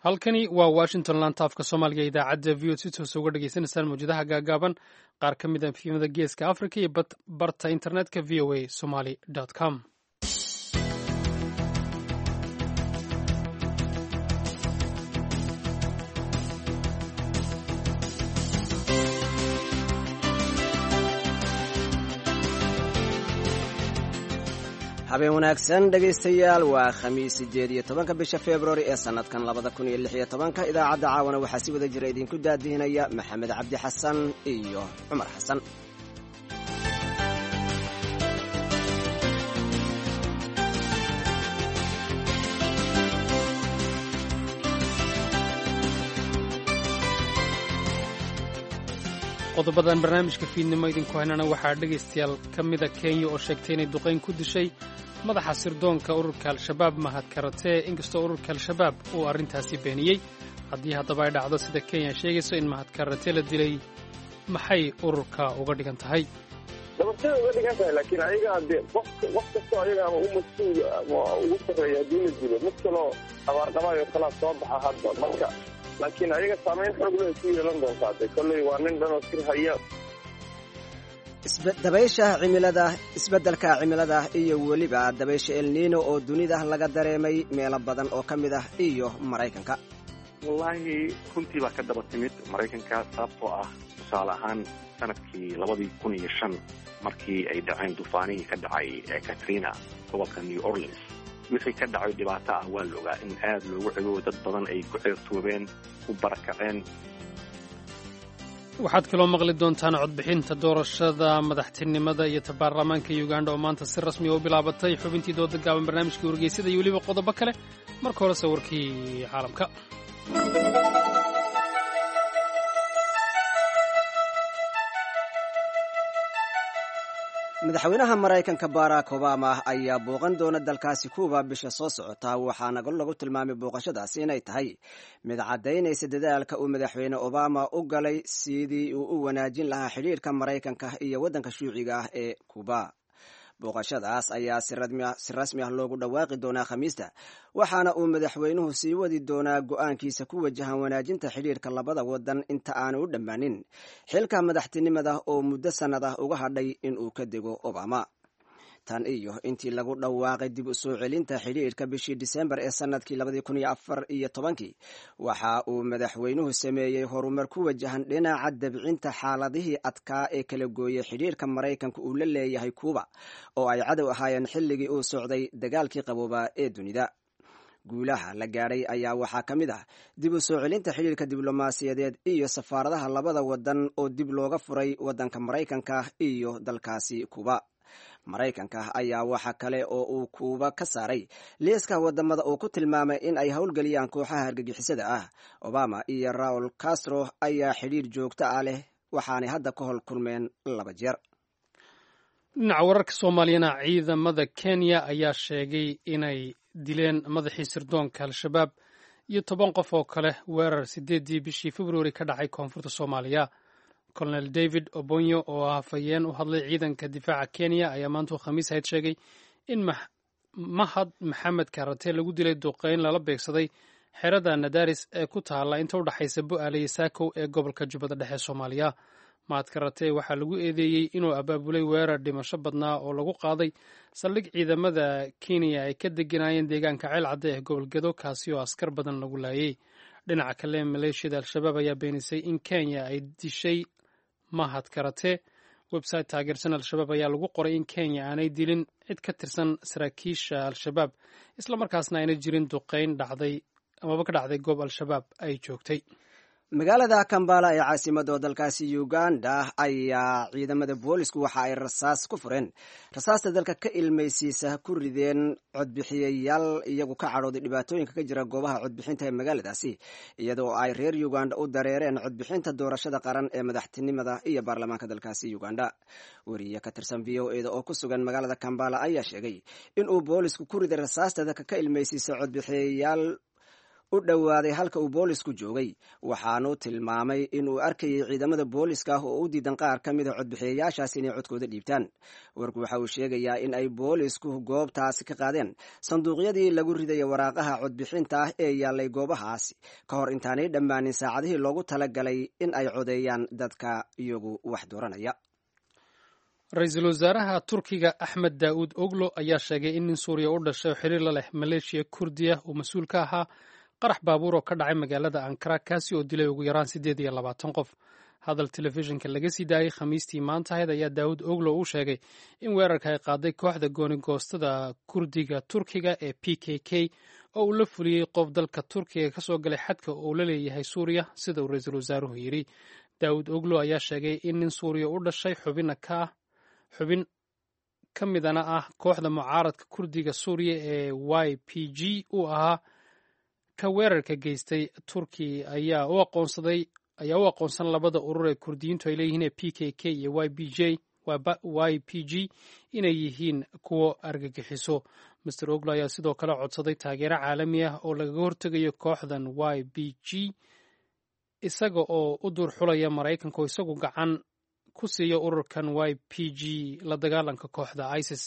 halkani waa washington laanta afka soomaaliga idaacadda v o si toos uga dhagaysanaysaan mawjadaha gaagaaban qaar ka mid a fiimada geeska africa iyo barta internetka v o a somaly com habeen wanaagsan dhegaystayaal waa khamiis 8 bisha februari ee sanadkan 2016 idaacadda caawana waxaa si wada jira idinku daadihinaya maxamed cabdi xasan iyo cumar xasan. qodobadan barnaamijka fiidnimo idinku haynana waxaa dhegaystayaal ka mida kenya oo sheegtay inay duqayn ku dishay madaxa sirdoonka ururka al-shabaab mahad karatee inkastoo ururka al-shabaab uu arrintaasi beeniyey haddii haddaba ay dhacdo sida kenya sheegayso in mahad karatee la dilay maxay ururka uga dhigan tahay? dabasada uga dhigan tahay laakiin ayaga dee wax kastoo ayaga ama u mas-uul ama ugu sarreeya haddii la dilo mid kaloo abaarqabaayo kalaa soo baxa hadda marka laakiin ayaga saamayn xoog leh ku yeelan doontaa de kolley waa nin dhan oo sir haya. dabaysha cimilada isbeddelka cimilada iyo weliba dabaysha El Niino oo dunida laga dareemay meelo badan oo ka mid ah iyo Maraykanka. wallaahi runtii baa ka daba timid Maraykanka sababtoo ah tusaale ahaan sanadkii 2005 markii ay dhaceen duufaanihii ka dhacay Katrina gobolka New Orleans wixii ka dhacay dhibaato ah waa la ogaa in aad loogu celiyo dad badan ay ku xirtoobeen ku barakaceen. waxaad kaloo maqli doontaan codbixinta doorashada madaxtinimada iyo baarlamaanka Uganda oo maanta si rasmi ah u bilaabatay xubintii dooda gaaban barnaamijkii wargeysada iyo weliba qodobo kale marka hore sawirkii caalamka. madaxweynaha Maraykanka Barack Obama ayaa booqan doona dalkaasi Cuba bisha soo socota waxaana lagu tilmaamay booqashadaasi inay tahay mid cadaynaysa dadaalka uu madaxweyne Obama u galay sidii uu u wanaajin lahaa xiriirka Maraykanka iyo waddanka shuuciga ah ee Cuba. booqashadaas ayaa si rasmi ah loogu dhawaaqi doonaa Khamiista waxaana uu madaxweynuhu sii wadi doonaa go'aankiisa ku wajahan wanaajinta xiriirka labada waddan inta aanu u dhammaanin xilka madaxtinimada oo muddo sannad ah uga hadhay inuu ka dego Obama. tan iyo intii lagu dhawaaqay dib u soo celinta xiriirka bishii December ee sanadkii 2014 waxa uu madaxweynuhu sameeyay horumar ku wajahan dhinaca dabcinta xaaladihii adkaa ee kala gooyay xiriirka Maraykanka uu la leeyahay Cuba oo ay cadow ahaayeen xilligii uu socday dagaalkii qaboobaa ee dunida. guulaha la gaadhay ayaa waxaa ka mid ah dib u soo celinta xiriirka diblomaasiyadeed iyo safaaradaha labada waddan oo dib looga furay waddanka Maraykanka iyo dalkaasi Cuba. Maraykanka ayaa waxa kale oo uu Cuba ka saaray liiska wadamada uu ku tilmaamay in ay howlgeliyaan kooxaha argagixisada ah. Obama iyo Raul Castro ayaa xiriir joogto ah leh waxaanay hadda ka hor kulmeen 2 jeer. dhinaca wararka Soomaaliyana ciidamada Kenya ayaa sheegay inay dileen madaxii sirdoonka al-shabaab iyo 10 qof oo kale weerar 8 bishii February ka dhacay koonfurta Soomaaliya. Colonel David Obonyo oo afayeen u hadlay ciidanka difaaca Kenya ayaa maanta Khamiis ahayd sheegay in Mahad Maxamed Karatee lagu dilay duqeyn lala beegsaday xerada Nadaris ee ku taala inta u dhaxaysa Bu'aale iyo Saakow ee gobolka Jubbada Dhexe Soomaaliya. Mahad Karatee waxaa lagu eedeeyey inuu abaabulay weerar dhimasho badnaa oo lagu qaaday saldhig ciidamada Kenya ay ka deganayeen deegaanka Ceelcadde ee gobolgedo kaasi oo askar badan lagu laayay. dhinaca kale maleeshiyada al-shabaab ayaa beenisay in Kenya ay dishay Mahad Karatee. website taageersan al-shabaab ayaa lagu qoray in Kenya aanay dilin cid ka tirsan saraakiisha al-shabaab isla markaasna aanay jirin duqeyn dhacday amaba ka dhacday goob al-shabaab ay joogtay. magaalada Kampala ee caasimadda dalkaasi Uganda ayaa ciidamada boolisku waxa ay rasaas ku fureen rasaasta dalka ka ilmaysiisa ku rideen codbixiyayaal iyagu ka cadhooday dhibaatooyinka ka jira goobaha codbixinta ee magaaladaasi iyadoo ay reer Uganda u dareereen codbixinta doorashada qaran ee madaxtinimada iyo baarlamaanka dalkaasi Uganda. wariye ka tirsan VOA oo ku sugan magaalada Kampala ayaa sheegay in uu boolisku ku riday rasaasta dalka ka ilmaysiisa codbixiyayaal u dhowaaday halka uu boolisku joogay waxaanu tilmaamay inuu arkayay ciidamada booliska ah oo u diidan qaar ka mida codbixiyayaashaas inay codkooda dhiibtaan warku waxa uu sheegayaa in ay boolisku goobtaasi ka qaadeen sanduuqyadii lagu ridaya waraaqaha codbixinta ah ee yaallay goobahaasi ka hor intaanay dhammaanin saacadihii loogu talagalay in ay codeeyaan dadka iyagu wax dooranaya. ra-iisul wasaaraha turkiga axmed daa'uud oglo ayaa sheegay in nin suuriya u dhashay oo xiriir la leh maleeshiya kurdiya uu mas-uul ka ahaa qarax baabuur oo ka dhacay magaalada ankara kaasi oo dilay ugu yaraan 28 qof. hadal telefishinka laga sii daayey khamiistii maanta ahayd ayaa daa'uud oglo uu sheegay in weerarka ay qaaday kooxda goonigoostada kurdiga turkiga ee PKK oo uu la fuliyey qof dalka turkiga ka soo galay xadka uu la leeyahay suuriya sida uu ra-iisul wasaaruhu yidhi. daa'uud oglo ayaa sheegay in nin suuriya u dhashay xubin ka midana ah kooxda mucaaradka kurdiga suuriya ee YPG uu ahaa ka weerarka geystay turki ayaa u aqoonsan labada urur ee kurdiyiintu ay leeyihiin ee PKK iyo YPG inay yihiin kuwo argagixiso. Mr oglo ayaa sidoo kale codsaday taageero caalami ah oo lagaga hortegayo kooxdan YPG isaga oo u dur xulaya Maraykanka oo isagu gacan ku siiyo ururkan YPG la dagaalanka kooxda ISIS.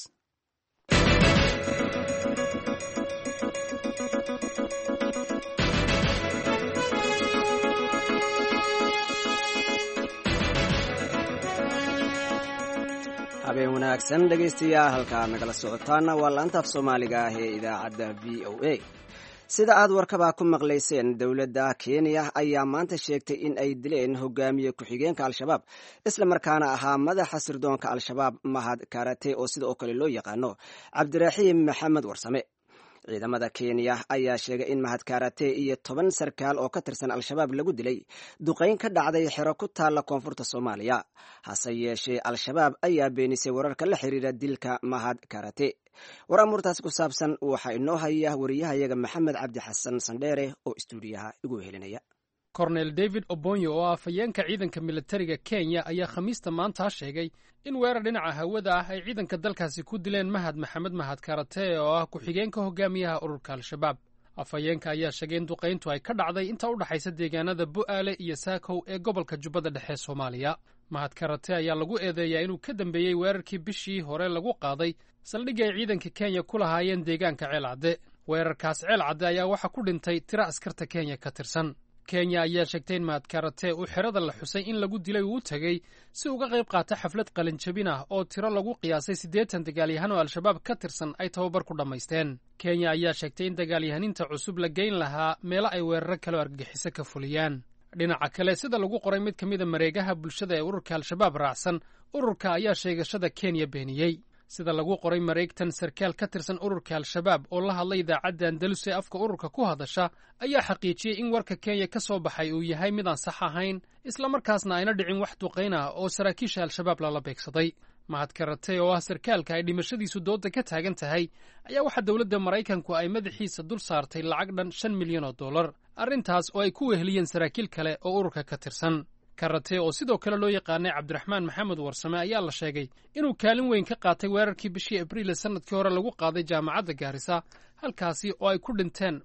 habeen wanaagsan dhegaystayaal halkaa nagala socotaana waa laanta af soomaaliga ah ee idaacadda VOA. sida aad warkaba ku maqlayseen dowladda Kenya ayaa maanta sheegtay in ay dileen hogaamiye ku-xigeenka al-shabaab isla markaana ahaa madaxa sirdoonka al-shabaab Mahad Karate oo sidoo kale loo yaqaano Cabdiraxiim Maxamed Warsame. ciidamada Kenya ayaa sheegay in Mahad Karate iyo 10 sarkaal oo ka tirsan al-shabaab lagu dilay duqeyn ka dhacday xero ku taala koonfurta Soomaaliya. hase yeeshee al-shabaab ayaa beenisay wararka la xiriira dilka Mahad Karate. waramurtaas ku saabsan waxa inoo haya wariyahayaga Maxamed Cabdi Xasan Sandheere oo istuudiyaha igu helinaya. Colonel David Obonyo oo ah afhayeenka ciidanka militariga Kenya ayaa khamiista maanta sheegay in weerar dhinaca hawada ah ay ciidanka dalkaasi ku dileen Mahad Karate oo ah ku-xigeenka hogaamiyaha ururka al-shabaab. afhayeenka ayaa sheegay in duqeyntu ay ka dhacday inta u dhaxaysa deegaanada Bu'aale iyo Saakow ee gobolka Jubbada Dhexe Soomaaliya. Mahad Karate ayaa lagu eedeeyaa inuu ka dambeeyey weerarkii bishii hore lagu qaaday saldhigga ay ciidanka Kenya ku lahaayeen deegaanka Ceelcadde. weerarkaas Ceelcadde ayaa waxa ku dhintay tiro askarta Kenya ka tirsan. Kenya ayaa sheegtay in Mahad Karate uu xerada la xusay in lagu dilay uu tagay si uga qayb qaata xaflad qalinjabin ah oo tiro lagu qiyaasay 80 dagaalyahan oo al-shabaab ka tirsan ay tababar ku dhamaysteen. Kenya ayaa sheegtay in dagaalyahaninta cusub la geyn lahaa meelo ay weeraro kale argagixiso ka fuliyaan. dhinaca kale sida lagu qoray mid ka mida mareegaha bulshada ee ururka al-shabaab raacsan, ururka ayaa sheegashada Kenya beeniyey. sida lagu qoray mareegtan sarkaal ka tirsan ururka al-shabaab oo la hadlay idaacadda Andalus ee afka ururka ku hadasha ayaa xaqiijiyey in warka Kenya ka soo baxay uu yahay mid aan sax ahayn isla markaasna ayna dhicin wax duqeyn ah oo saraakiisha al-shabaab lala beegsaday. Mahad Karate oo ah sarkaalka ay dhimashadiisu dooda ka taagan tahay ayaa waxa dowladda Maraykanku ay madaxiisa dul saartay lacag dhan $5 milyan. arrintaas oo ay ku weheliyeen saraakiil kale oo ururka ka tirsan. Karate oo sidoo kale loo yaqaanay Cabdiraxmaan Maxamed Warsame ayaa la sheegay inuu kaalin weyn ka qaatay weerarkii bishii Abriil sanadkii hore lagu qaaday jaamacadda Gaarisa halkaasi oo ay ku dhinteen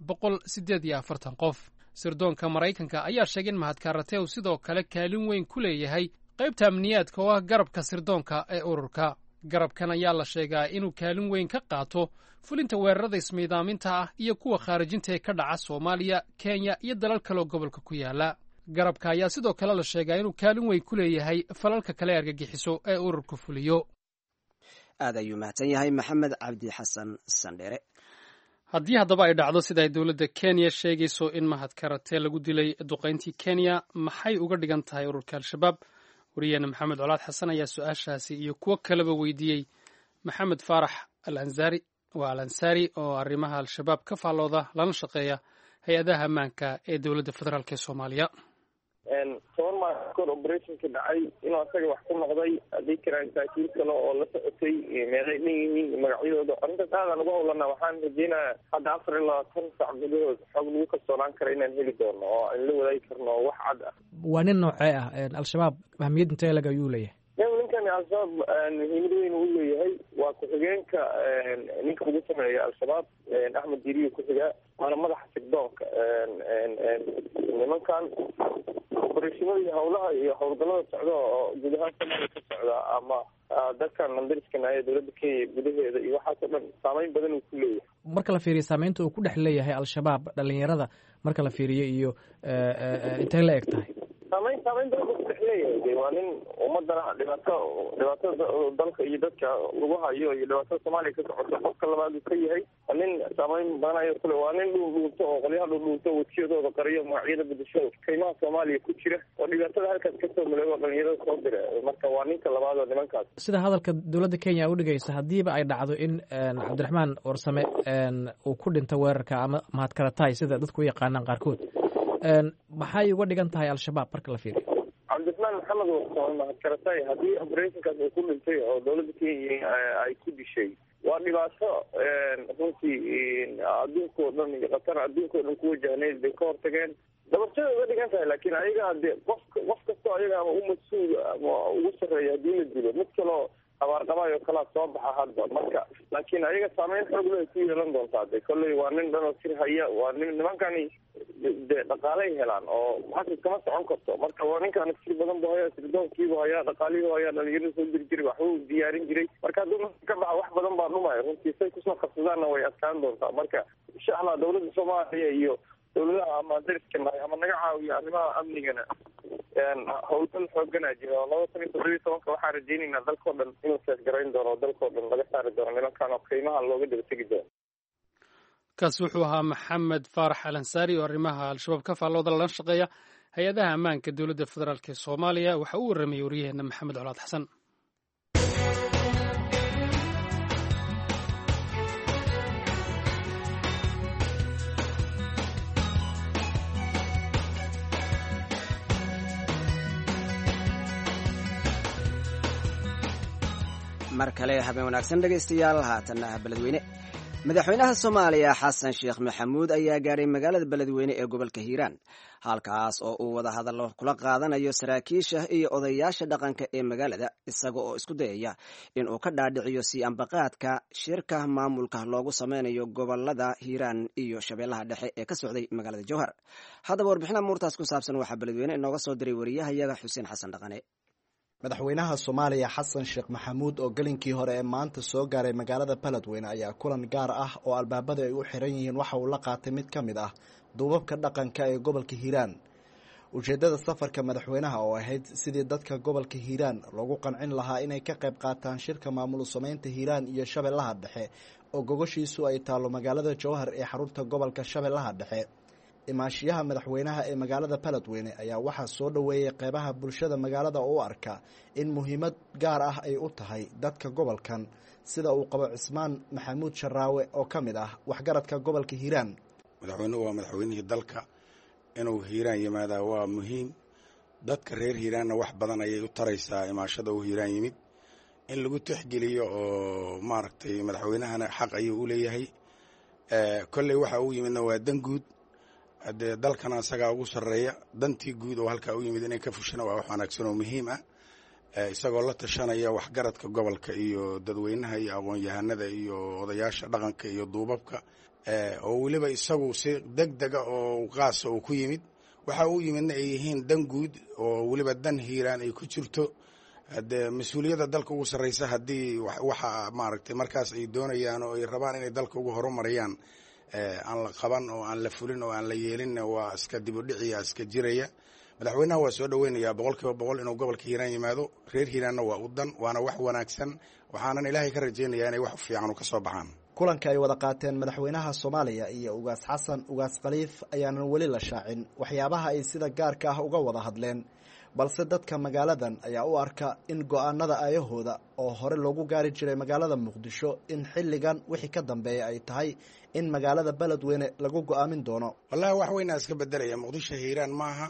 148 qof. sirdoonka Maraykanka ayaa sheegay in Mahad Karate uu sidoo kale kaalin weyn ku leeyahay qaybta amniyaadka oo ah garabka sirdoonka ee ururka. garabkan ayaa la sheegaa inuu kaalin weyn ka qaato fulinta weerarada ismiidaaminta ah iyo kuwa khaarijinta ee ka dhaca Soomaaliya, Kenya iyo dalal kale oo gobolka ku yaala. garabka ayaa sidoo kale la sheegaa inuu kaalin weyn ku leeyahay falalka kale argagixiso ee ururku fuliyo. aad ayuu mahadsan yahay Maxamed Cabdi Xasan Sandheere. haddii haddaba ay dhacdo sida ay dowladda Kenya sheegayso in Mahad Karate lagu dilay duqeyntii Kenya, maxay uga dhigan tahay ururka al-shabaab? wariyaheena Maxamed Colaad Xasan ayaa su-aashaasi iyo kuwo kaleba weydiiyey Maxamed Faarax al-Ansari oo arrimaha al-shabaab ka faallooda lana shaqeeya hay-adaha ammaanka ee dowladda federaalk ee Soomaaliya. 10 maalin kahor operationka dhacay inuu asaga wax ku noqday haddii karaan saakiil kale oo la socotay meelay leeyihiin magacyadooda. arrintaas aadaan ugu howlana waxaan rajeynayaa hadda 24 saac gudahood xog lagu kalsoonaan kara inaan heli doono oo aan la wadaagi karno wax cad ah. waa nin noocee ah al-shabaab ahmiyad intee lag ayuu leeyahay? ninka ninkani al-shabaab muhiimad weyn uu leeyahay. waa ku-xigeenka ninka ugu sameeya al-shabaab axmed diriyo ku-xigaa, waana madaxa sigdoonka nimankan opereshimada hawlaha iyo howlgalada socda oo guud ahaan Soomaaliya ka socda ama dadkan mandariskana ee dowladda Kenya gudaheeda iyo waxaas oo dhan saameyn badan uu ku leeyahay. marka la fiiriyo saameynta uu ku dhex leeyahay al-shabaab dhalinyarada marka la fiiriyo iyo intay la eg tahay saameyn badan buu ku dhex leeyahay. waa nin ummadana dhibaatada dalka iyo dadka lagu hayo iyo dhibaatada Soomaaliya ka socota qofka labaad uu ka yahay. waa nin saameyn badan ayo kule, waa nin dhuunto oo qolyaha dhuunto wajiyadooda qariyo magacyada bedeshada kaymaha Soomaaliya ku jira oo dhibaatada halkaas ka soo maleeyo dhalinyarada soo dira. marka waa ninka labaad oo nimankaas. sida hadalka dowladda Kenya u dhigaysa hadiiba ay dhacdo in Cabdiraxmaan Warsame uu ku dhinto weerarka ama mahadkaratay sida dadku u yaqaanaan qaarkood, maxay uga dhigan tahay al-shabaab marka la fiiriyo? cabdiraxmaan maxamed warsame mahadkaratay haddii operationkaas uu ku dhintay oo dowladda Kenya ay ku dishay, waa dhibaato runtii adduunka oo dhan iyo qatar adduunka oo dhan ku wajahneyd bay ka hortageen. dabashada uga dhigan tahay, laakiin ayaga hadee qof kastoo ayaga ama u mas-uul ama ugu sarreeya haddii la dilo mid kaloo abaarqabaayo kalaa soo baxa hadda. marka laakiin ayaga saameyn xoog leh ku yeelan doontaa. de kolley waa nin dhan oo sir haya, waa nin nimankani de dhaqaalay helaan oo xasis kama socon karto. marka waa ninkaan sir badan bu hayaa, sirdoonkiibu hayaa, dhaqaalihiibu hayaa, dhalinyarada soo diri jiray, waxbuu diyaarin jiray. marka hadduu ka baxa wax badan baa dhumaya runtii, say kusoo qabsadaanna way adkaan doontaa. marka insha allah dowladda Soomaaliya iyo dowladaha ama dariska ama naga caawiya arrimaha amnigana howlgal xooganaa jira oo 2017 waxaan rajaynaynaa dalkao dhan inuu seesgarayn doono oo dalkao dhan laga saari doono nimankan oo qiimaha looga daba tegi doono. kaasi wuxuu ahaa maxamed faarax alansaari oo arrimaha al-shabaab ka faallooda lala shaqeeya hay-adaha ammaanka dowladda federaalk ee Soomaaliya. waxa uu warramayay waryaheena maxamed colaad xasan. mar kale habeen wanaagsan dhegaystayaal, haatanna beledweyne. madaxweynaha Soomaaliya xasan sheekh maxamuud ayaa gaaray magaalada beledweyne ee gobolka Hiiraan, halkaas oo uu wada hadallo kula qaadanayo saraakiisha iyo odayaasha dhaqanka ee magaalada, isaga oo isku dayaya in uu ka dhaadhiciyo sii ambaqaadka shirka maamulka loogu sameynayo gobolada Hiiraan iyo Shabeellaha Dhexe ee ka socday magaalada Jowhar. haddaba warbixin muurtaas ku saabsan waxaa beledweyne inooga soo diray wariyahayaga Xuseen Xasan Dhaqane. madaxweynaha Soomaaliya xasan sheekh maxamuud oo galinkii hore ee maanta soo gaaray magaalada beledweyne ayaa kulan gaar ah oo albaabada ay u xiran yihiin waxa uu la qaatay mid ka mid ah duubabka dhaqanka ee gobolka Hiiraan. ujeedada safarka madaxweynaha oo ahayd sidii dadka gobolka Hiiraan loogu qancin lahaa inay ka qayb qaataan shirka maamul sameynta Hiiraan iyo Shabeellaha Dhexe oo gogoshiisu ay taalo magaalada Jowhar ee xarunta gobolka Shabeellaha Dhexe. imaashiyaha madaxweynaha ee magaalada beledweyne ayaa waxaa soo dhoweeyay qeybaha bulshada magaalada oo u arka in muhiimad gaar ah ay u tahay dadka gobolkan, sida uu qabo Cismaan Maxamuud Sharaawe oo ka mid ah waxgaradka gobolka Hiiraan. madaxweynuhu waa madaxweynihii dalka, inuu Hiiraan yimaadaa waa muhiim. dadka reer Hiiraanna wax badan ayay u taraysaa imaashada uu Hiiraan yimid, in lagu tixgeliyo oo maaragtay madaxweynahana xaq ayuu u leeyahay. kolley waxa uu yimidna waa dan guud, haddee dalkana isagaa ugu sarreeya. dantii guud oo halkaa u yimid inay ka fushana waa wax wanaagsan oo muhiim ah, isagoo la tashanaya waxgaradka gobolka iyo dadweynaha iyo aqoon-yahanada iyo odayaasha dhaqanka iyo duubabka, oo weliba isagu si deg dega oo qaasa uu ku yimid. waxa uu yimidna ay yihiin dan guud oo weliba dan Hiiraan ay ku jirto. haddee mas-uuliyadda dalka ugu sarreysa haddii waxa maaragtay markaas ay doonayaan oo ay rabaan inay dalka ugu horumariyaan aan la qaban oo aan la fulin oo aan la yeelinna waa iska dibudhiciya iska jiraya. madaxweynaha waa soo dhoweynayaa 100% inuu gobolka Hiiraan yimaado. reer Hiiraanna waa u dan, waana wax wanaagsan, waxaanan ilaahay ka rajaynayaa inay wax fiican ka soo baxaan. kulanka ay wada qaateen madaxweynaha Soomaaliya iyo ugaas xasan ugaas khaliif ayaanan weli la shaacin waxyaabaha ay sida gaarka ah uga wada hadleen, balse dadka magaaladan ayaa u arka in go'aanada ayahooda oo hore loogu gaari jiray magaalada Muqdisho in xilligan wixii ka dambeeya ay tahay in magaalada beledweyne lagu go'aamin doono. wallahi wax weyn iska bedelaya. Muqdisho Hiiraan maaha.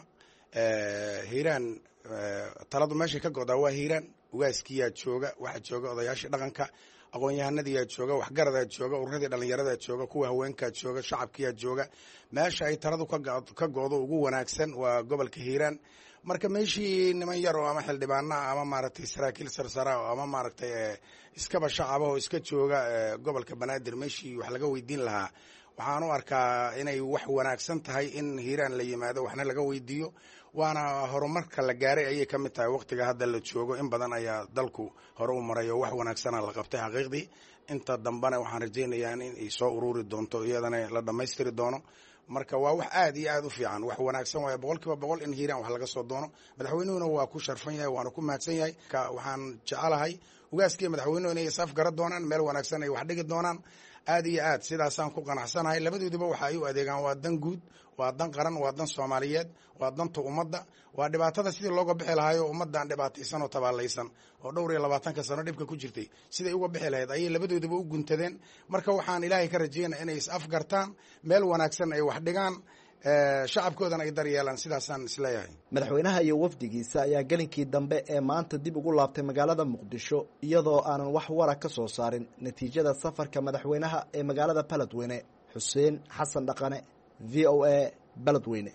Hiiraan taladu meesha ka go'daa waa Hiiraan. ugaaskiyaa jooga, waxa jooga odayaasha dhaqanka, aqoon-yahanadiyaa jooga, waxgaradaa jooga, ururadii dhalinyaradaa jooga, kuwa haweenkaa jooga, shacabkiyaa jooga. meesha ay taladu ka go'do ugu wanaagsan waa gobolka Hiiraan. marka meeshii niman yar oo ama xildhibaanaa ama maaragtay saraakiil sarsara ama maaragtay iskaba shacaba oo iska jooga gobolka banaadir meeshii wax laga weydiin lahaa waxaan u arkaa inay wax wanaagsan tahay in hiiraan la yimaado waxna laga weydiiyo waana horumarka la gaaray ayay ka mid tahay waqtiga hadda la joogo in badan ayaa dalku hore u maray oo wax wanaagsana la qabtay xaqiiqdii inta dambena waxaan rajaynayaa in ay soo ururi doonto iyadana la dhammaystiri doono marka waa wax aad iyo aad u fiican wax wanaagsan waaye 100% in hiiraan wax laga soo doono madaxweynuhuna waa ku sharfan yahay waana ku mahadsan yahay waxaan jecelahay ugaaskii madaxweynuhu inay isaaf gara doonaan meel wanaagsan ay wax dhigi doonaan aad iyo aad sidaasaan ku qanacsanahay labadooduba waxa ay u adeegaan waa dan guud waa dan qaran waa dan Soomaaliyeed waa danta ummadda waa dhibaatada sidii looga bixi lahayo ummadan dhibaataysan oo tabaalaysan oo dhowr iyo 20 sano dhibka ku jirtay sidii uga bixi lahayd ayay labadooduba u guntadeen marka waxaan ilaahay ka rajaynayaa inay is afgartaan meel wanaagsan ay wax dhigaan shacabkoodana ay daryeelaan sidaasaan isleeyahay madaxweynaha iyo wafdigiisa ayaa gelinkii dambe ee maanta dib ugu laabtay magaalada muqdisho iyadoo aanan wax wara ka soo saarin natiijada safarka madaxweynaha ee magaalada Beledweyne Xuseen Xasan Dhaqane VOA Beledweyne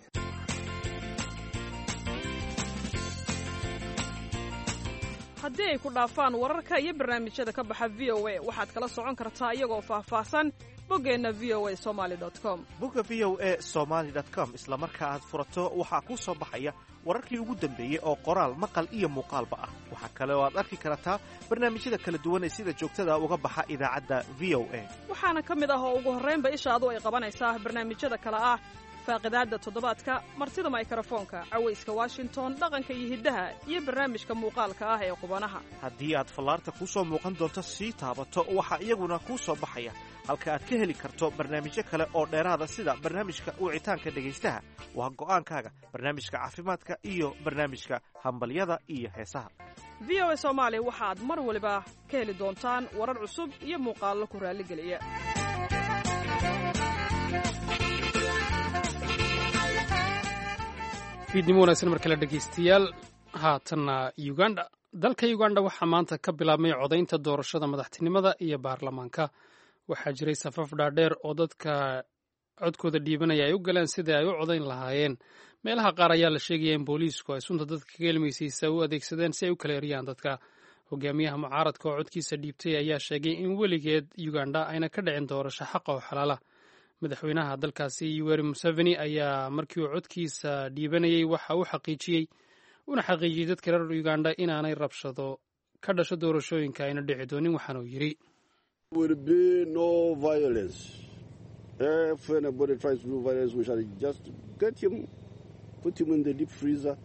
haddii ay ku dhaafaan wararka iyo barnaamijyada ka baxa VOA waxaad kala socon kartaa iyagoo faahfaahsan boggeenna voasomali.com bogga voasomali.com isla marka aad furato waxaa kuu soo baxaya wararkii ugu dambeeyey oo qoraal maqal iyo muuqaalba ah waxaa kale oo aad arki kartaa barnaamijyada kala duwan ee sida joogtada uga baxa idaacadda VOA waxaana ka mid ah oo ugu horraynba ishaadu ay qabanaysaa barnaamijyada kale ah faaqidaadda toddobaadka martida mikrofoonka cawayska Washington dhaqanka iyo hiddaha iyo barnaamijka muuqaalka ah ee qubanaha haddii aad fallaarta kuu soo muuqan doonto sii taabato waxaa iyaguna kuu soo baxaya halka aad ka heli karto barnaamijyo kale oo dheeraada sida barnaamijka wicitaanka dhegaystaha waa go'aankaaga barnaamijka caafimaadka iyo barnaamijka hambalyada iyo heesaha VOA Soomaali waxaad mar waliba ka heli doontaan warar cusub iyo muuqaallo ku raaligeliya fiidnimo wanaagsan mar kale dhegaystayaal haatanna Uganda dalka Uganda waxaa maanta ka bilaabmay codaynta doorashada madaxtinimada iyo baarlamaanka waxaa jiray safaf dhaadheer oo dadka codkooda dhiibanaya ay u galeen sidii ay u codayn lahaayeen meelaha qaar ayaa la sheegaya in booliisku ay sunta dadka ka gelmaysiisa u adeegsadeen si ay u kala eriyaan dadka hogaamiyaha mucaaradka oo codkiisa dhiibtay ayaa sheegay in weligeed Uganda ayna ka dhicin doorasho xaq oo xalaala madaxweynaha dalkaasi Yoweri Museveni ayaa markii uu codkiisa dhiibanayay waxa uu xaqiijiyey dadka reer Uganda inaanay rabshado ka dhasho doorashooyinka ayna dhici doonin waxaana uu yidhi will be no violence. If anybody tries to do violence, we shall just get him, put him in the deep freezer,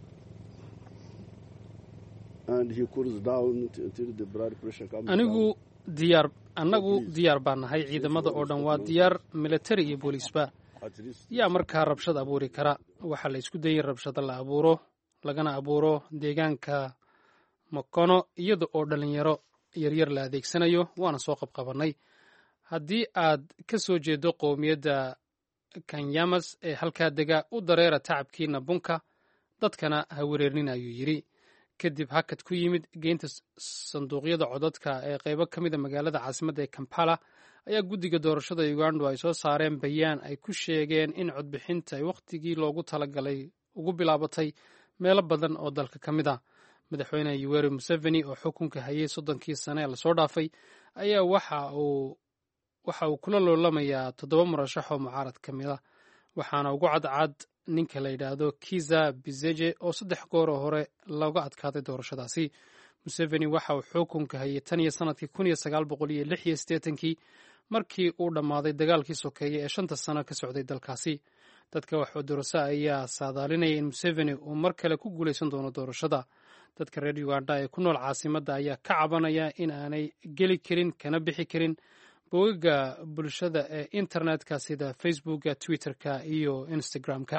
and he cools down until the blood pressure comes down. annagu diyaar baan nahay ciidamada oo dhan waa diyaar military iyo booliisba yaa markaa rabshad abuuri kara waxaa la isku dayay rabshado la abuuro lagana abuuro deegaanka Makono iyada oo dhalinyaro yaryar la adeegsanayo waana soo qabqabanay haddii aad ka soo jeedo qowmiyadda Kanyamas ee halkaa dega u dareera tacabkiina bunka dadkana ha wereernin ayuu yidhi kadib hakad ku yimid geynta sanduuqyada codadka ee qaybo ka mid a magaalada caasimadda ee Kampala ayaa guddiga doorashada Uganda ay soo saareen bayaan ay ku sheegeen in codbixinta ay waqtigii loogu talagalay ugu bilaabatay meelo badan oo dalka ka mid ah madaxweyne Yoweri Museveni oo xukunka hayay 30 sano ee la soo dhaafay ayaa waxa uu kula loolamayaa 7 murashax oo mucaarad ka mid ah waxaana ugu cadcad ninka la yidhaahdo Kiza Bizeje oo 3 goor oo hore looga adkaaday doorashadaasi Museveni waxa uu xukunka hayay tan iyo sanadkii 1986 markii uu dhammaaday dagaalkii sokeeye ee 5 sano ka socday dalkaasi dadka wax doorasho ayaa saadaalinaya in Museveni uu mar kale ku guuleysan doono doorashada dadka reer Uganda ee ku nool caasimadda ayaa ka cabanaya in aanay geli karin kana bixi karin bogagga bulshada ee internetka sida Facebooka, Twitterka iyo Instagramka.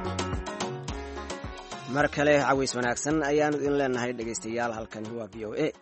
mar kale caways wanaagsan ayaanu idin leenahay dhegaystayaal halkani waa VOA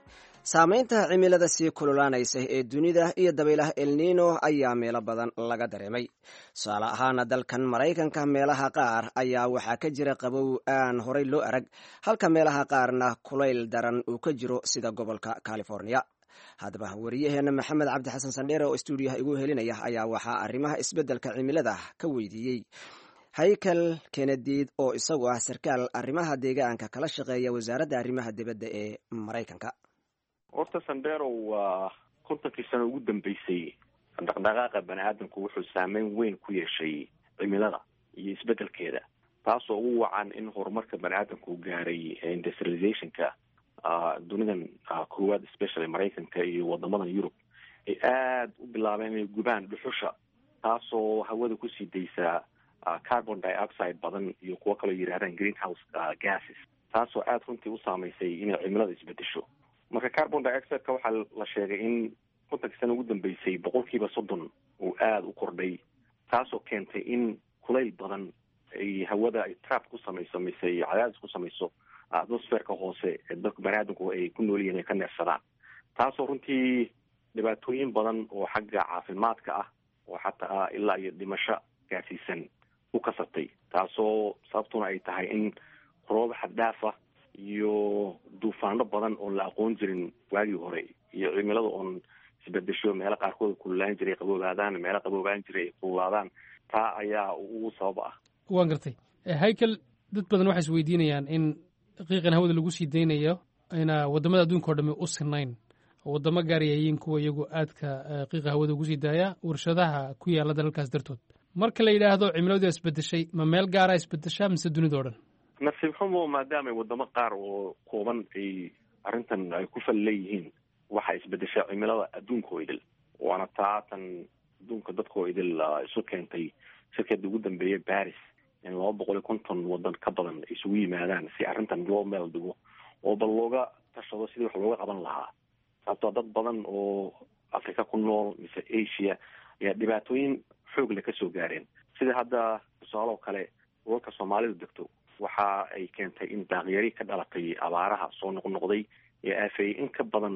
saamaynta cimilada sii kululaanaysa ee dunida iyo dabaylaha elnino ayaa meelo badan laga dareemay. tusaale ahaana dalkan maraykanka meelaha qaar ayaa waxaa ka jira qabow aan horay loo arag, halka meelaha qaarna kulayl daran uu ka jiro sida gobolka california. haddaba wariyaheena maxamed cabdi xasan sandheere oo stuudiyaha igu helinaya ayaa waxaa arrimaha isbeddelka cimilada ka weydiiyey haykal kenediid oo isagu ah sarkaal arrimaha deegaanka kala shaqeeya wasaaradda arrimaha dibadda ee maraykanka. horta sandero waa 50 sano ugu dambeysay dhaqdhaqaaqa bani aadamku wuxuu saameyn weyn ku yeeshay cimilada iyo isbedelkeeda, taasoo ugu wacan in horumarka bani aadamku gaaray industrializationka dunidan koowaad especially maraykanka iyo wadamadan Yurub ay aad u bilaabeen inay gubaan dhuxusha, taasoo hawada kusii daysa carbon dioxide badan iyo kuwo kaloo yidhahdaan greenhouse gases, taasoo aad runtii u saamaysay inay cimilada isbedesho. marka carbon dioxide-ka waxaa la sheegay in 50 sano ugu dambeysay 30% uu aad u kordhay, taasoo keentay in kulayl badan ay hawada ay trap ku samayso mise ay cadaadis ku samayso atmosferka hoose ee dadka baniaadamku ay ku nool yihiin ay ka neefsadaan, taasoo runtii dhibaatooyin badan oo xagga caafimaadka ah oo xataa ilaa iyo dhimasho gaarsiisan u kasatay, taasoo sababtuna ay tahay in roob xad dhaaf ah iyo duufaano badan oon la aqoon jirin waagii hore iyo cimilada oon isbedesho, meelo qaarkood kululaan jiray qaboobaadaan, meelo qaboobaan jiray kululaadaan, taa ayaa ugu sabab ah. waan gartay haykal, dad badan waxay isweydiinayaan in qiiqan hawada lagu sii daynayo ayna wadamada adduunka oo dhamme u sinayn, oo wadamo gaarayayiin kuwa iyagu aadka qiiqa hawada ugu sii daaya warshadaha ku yaala dalalkaas dartood. marka la yidhaahdo cimiladu isbedeshay, ma meel gaara isbedeshaa mise dunida oo dhan? nasiib xumo maadaama wadamo qaar oo kooban ay arrintan ay ku fal leeyihiin, waxaa isbedesha cimilada adduunka oo idil, waana taatan adduunka dadka oo idil isu keentay shirkada ugu dambeeyay Paris in 250 wadan ka badan isugu yimaadaan si arrintan loo meel dhigo oo bal looga tashado sidii wax looga qaban lahaa. sababtoo dad badan oo Afrika ku nool mise Asia ayaa dhibaatooyin xoog leh ka soo gaareen, sida hadda tusaale oo kale gobolka Soomaalidu degto waxa ay keentay in daaqyari ka dhalatay abaaraha soo noqnoqday ee aafay in ka badan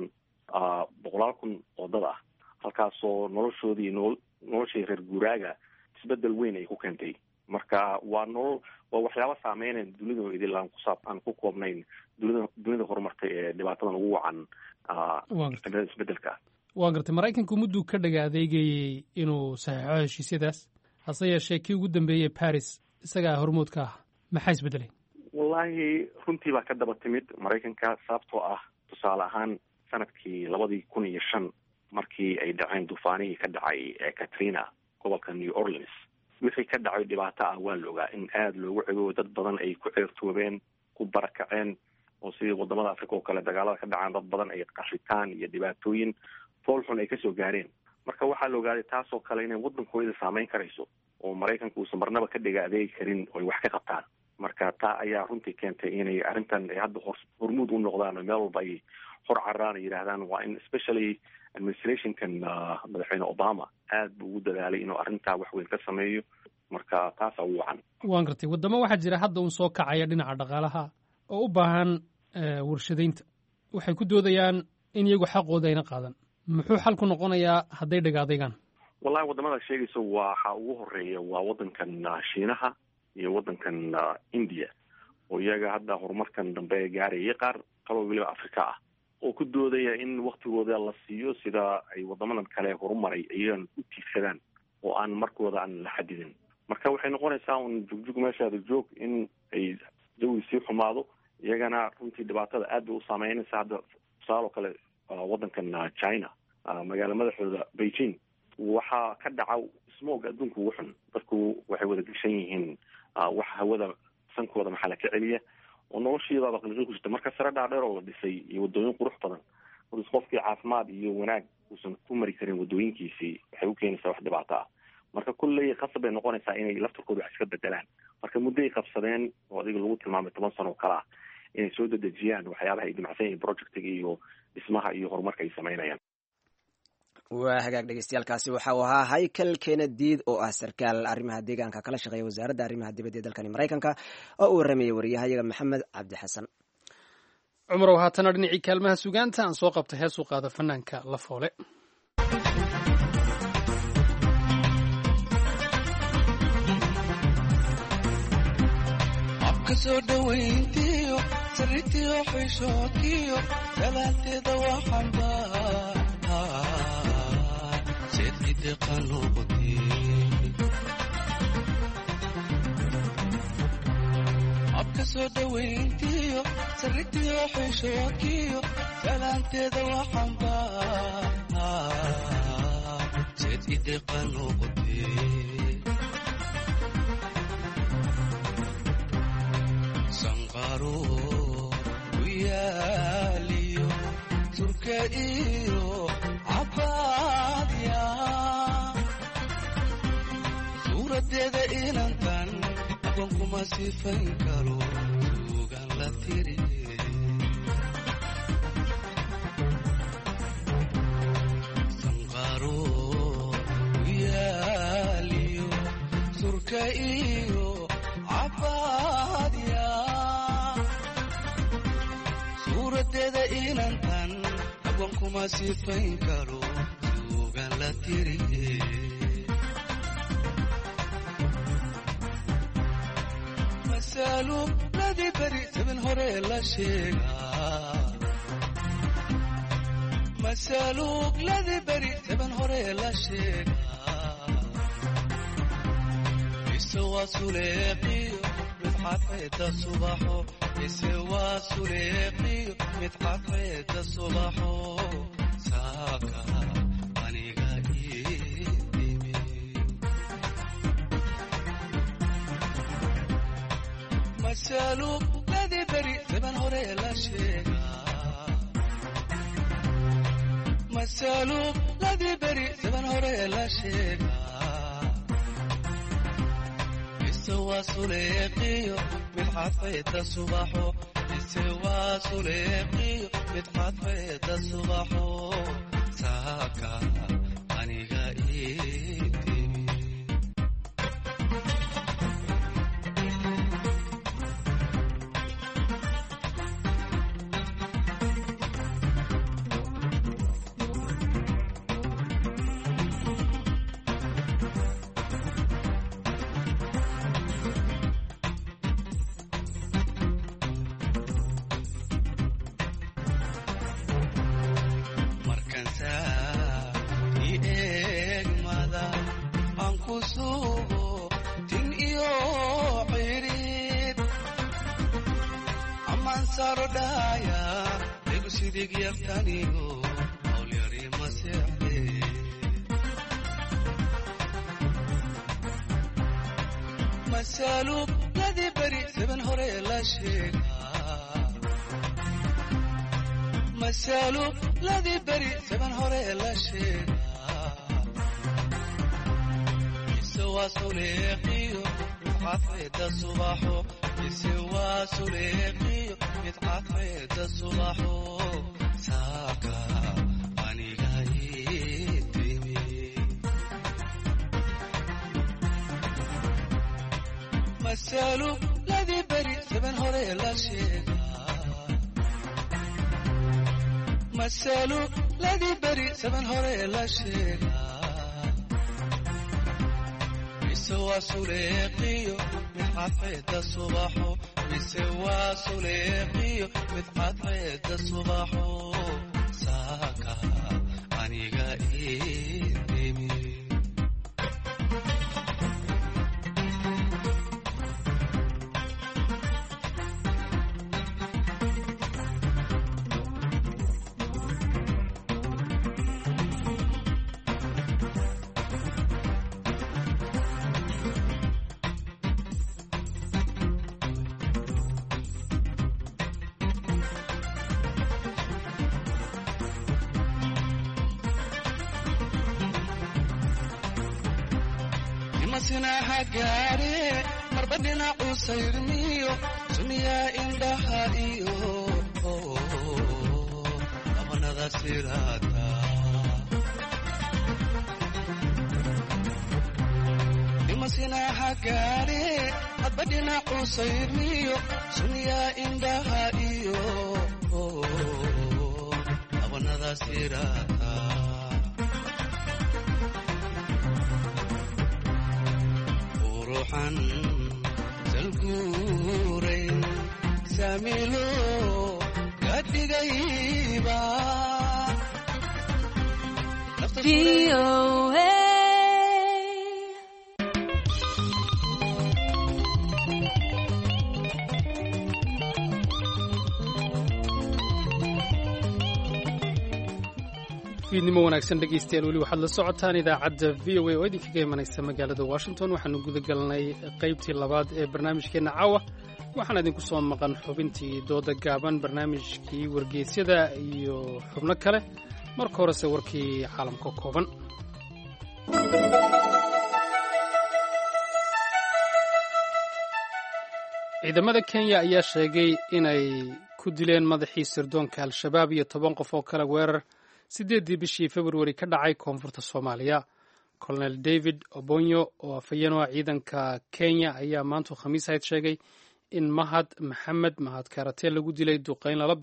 100,000 oo dad ah, halkaasoo noloshii reer guuraaga isbedel weyn ay ku keentay. marka waa waxyaabo saameynaya dunida oo idil aan ku koobnayn dunida horumartay ee dhibaatadan ugu wacan isbedelka. waan gartay maraykanku mudduu ka dhaga adeegayey inuu saxeixo heshiisyadaas, hase yeeshee kii ugu dambeeyey Paris isagaa hormood ka ah. maxaa isbedelay? wallaahi runtii baa ka daba timid maraykanka, sababtoo ah tusaale ahaan sanadkii 2005 markii ay dhaceen duufaanihii ka dhacay ee Katrina gobolka New Orleans, wixii ka dhacay dhibaato ah waa la ogaa in aad loogu cego, dad badan ay ku ceertoobeen, ku barakaceen, oo sidii wadamada Afrika oo kale dagaalada ka dhacaan dad badan ay qashitaan iyo dhibaatooyin foolxun ay kasoo gaareen. marka waxaa la ogaaday taasoo kale inay wadankooda saameyn karayso oo maraykanku uusan marnaba ka dhiga adeegi karin oo ay wax ka qabtaan. marka taa ayaa runtii keentay inay arrintan ay hadda hormuud u noqdaan oo meel walba ay hor cararaan ay yidhaahdaan waa in especially administrationkan madaxweyne Obama aad buu ugu dadaalay inuu arrintaa wax weyn ka sameeyo, marka taasaa ugu wacan. waan gartay wadamo waxaa jira hadda uun soo kacaya dhinaca dhaqaalaha oo u baahan warshadaynta, waxay ku doodayaan in iyagu xaqooda ayna qaadan. muxuu xalku noqonayaa hadday dhagaadaygaan? wallahi wadamada sheegaysa waxa ugu horeeya waa wadankan Shiinaha iyo wadankan India oo iyaga hadda horumarkan dambe gaarayay, qaar kaloo weliba Afrika ah oo ku doodaya in waqtigooda la siiyo sida ay wadamadan kale horumaray ayaan u tiigsadaan oo aan markooda aan la xadidin. marka waxay noqonaysaa un jugjug meeshaada joog in ay jawi sii xumaado, iyagana runtii dhibaatada aad bay u saameynaysa. hadda tusaale oo kale wadankan China magaala madaxooda Beijing waxaa ka dhaca smoog adduunka ugu xun, dadku waxay wada gashan yihiin wax hawada sankooda maxaa la ka celiya oo noloshiidaaba qalqal ku jirta. marka sare dhaadheer oo la dhisay iyo wadooyin qurux badan, qofkii caafimaad iyo wanaag uusan ku mari karin wadooyinkiisii, waxay u keenaysaa wax dhibaato ah. marka kulley khasab bay noqonaysaa inay laftarkooda wax iska bedelaan. marka muddo ay qabsadeen oo adiga lagu tilmaamay 10 sano oo kale ah inay soo dedejiyaan waxyaabaha ay dimacsan yihiin projectiga iyo dhismaha iyo horumarka ay samaynayaan. waa hagaag dhegeystayaaalkaasi waxa uu ahaa haykal kenediid oo ah sarkaal arrimaha deegaanka kala shaqeeya wasaaradda arrimaha dibadda ee dalkani maraykanka oo u warramayay wariyahayaga maxamed cabdi xasan. cumarow haatana dhinacii kaalmaha sugaanta aan soo qabtay heesuu qaada fanaanka la foole. soo dhawayntiyo sariirtiyo xishoodkiyo dalaanteeda waxanba seedkide qanuuqdi abka soo dhawayntiyo sariirtiyo xishoodkiyo dalaanteeda waxanba seedkide qanuuqdi sanqaro wiyaaliyo turka iyo cabaadya suuradeeda inantan aqoon kuma sifayn karo suugan la tiri sanqaro wiyaaliyo turka iyo cabaadya suuradeeda inantan aqoon kuma sifayn karo suugan la tiri masaaluubladii beri sabin hore la sheegaa masaaluubladii beri sabin hore la sheegaa ise waa suleeqiyo midxafeeda subaxo ise waa suleeqiyo midxafeeda subaxo saaka aniga iidimi masaaluubladii beri saban hore la sheegaa masaaluubladii beri saban hore la sheegaa ise waa suleeqiyo midxafeeda subaxo ise waa suleeqiyo midxafeeda subaxo saaka aniga iidimi masaaluubladii beri saban hore la sheegaa masaaluubladii beri saban hore la sheegaa ise waa suleeqiyo midxafeeda subaxo ise waa suleeqiyo midxafeeda subaxo saaka aniga iidimi masaaluubladii beri saban hore la sheegaa masaaluubladii beri saban hore la sheegaa ise waa suleeqiyo midxafeeda subaxo ise waa suleeqiyo midxafeeda subaxo saaka aniga iidimi gaare marba dhinacu sayrmiyo sumiyaa indhaha iyo qabanada siraata imasinaha gaare marba dhinacu sayrmiyo sumiyaa indhaha iyo sirata uruxan salguurayn saamilo gadigayba fiidnimo wanaagsan dhegaystayaal weli waxaad la socotaan idaacadda v o a oo idinkaga imanaysa magaalada washington waxaanu guda galnay qaybtii labaad ee barnaamijkeenna caawa waxaan idinku soo maqan xubintii dooda gaaban barnaamijkii wargeysyada iyo xubno kale marka horese warkii caalamka kooban ciidamada kenya ayaa sheegay inay ku dileen madaxii sirdoonka al-shabaab iyo 10 qof oo kale weerar 8 bishii February ka dhacay koonfurta Soomaaliya. Colonel David Obonyo oo afayeen ah ciidanka Kenya ayaa maanta Khamiis ahayd sheegay in Mahad Karate lagu dilay duqeyn lagula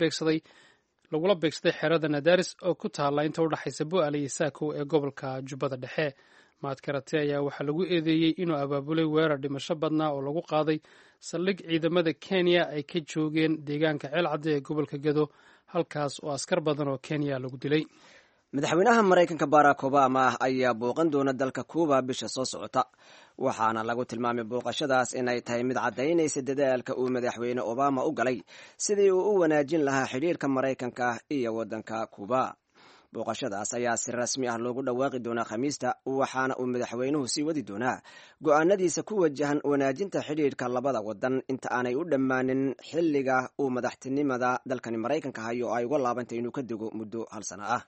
beegsaday xerada Nadaris oo ku taala inta u dhaxaysa Bu'aale iyo Saako ee gobolka Jubbada Dhexe. Mahad Karate ayaa waxaa lagu eedeeyay inuu abaabulay weerar dhimasho badnaa oo lagu qaaday saldhig ciidamada Kenya ay ka joogeen deegaanka Ceelcadde ee gobolka Gedo halkaas oo askar badan oo Kenya lagu dilay. madaxweynaha Mareykanka Barack Obama ayaa booqan doona dalka Cuba bisha soo socota waxaana lagu tilmaamay booqashadaas inay tahay mid cadaynaysa dadaalka uu madaxweyne Obama u galay sidii uu u wanaajin lahaa xiriirka Mareykanka iyo wadanka Cuba. booqashadaas ayaa si rasmi ah loogu dhawaaqi doonaa Khamiista waxaana uu madaxweynuhu sii wadi doonaa go'aanadiisa ku wajahan wanaajinta xiriirka labada wadan inta aanay u dhammaanin xilliga uu madaxtinimada dalkani Mareykanka hayo ay uga laabantay inuu ka dego muddo 1 sano ah.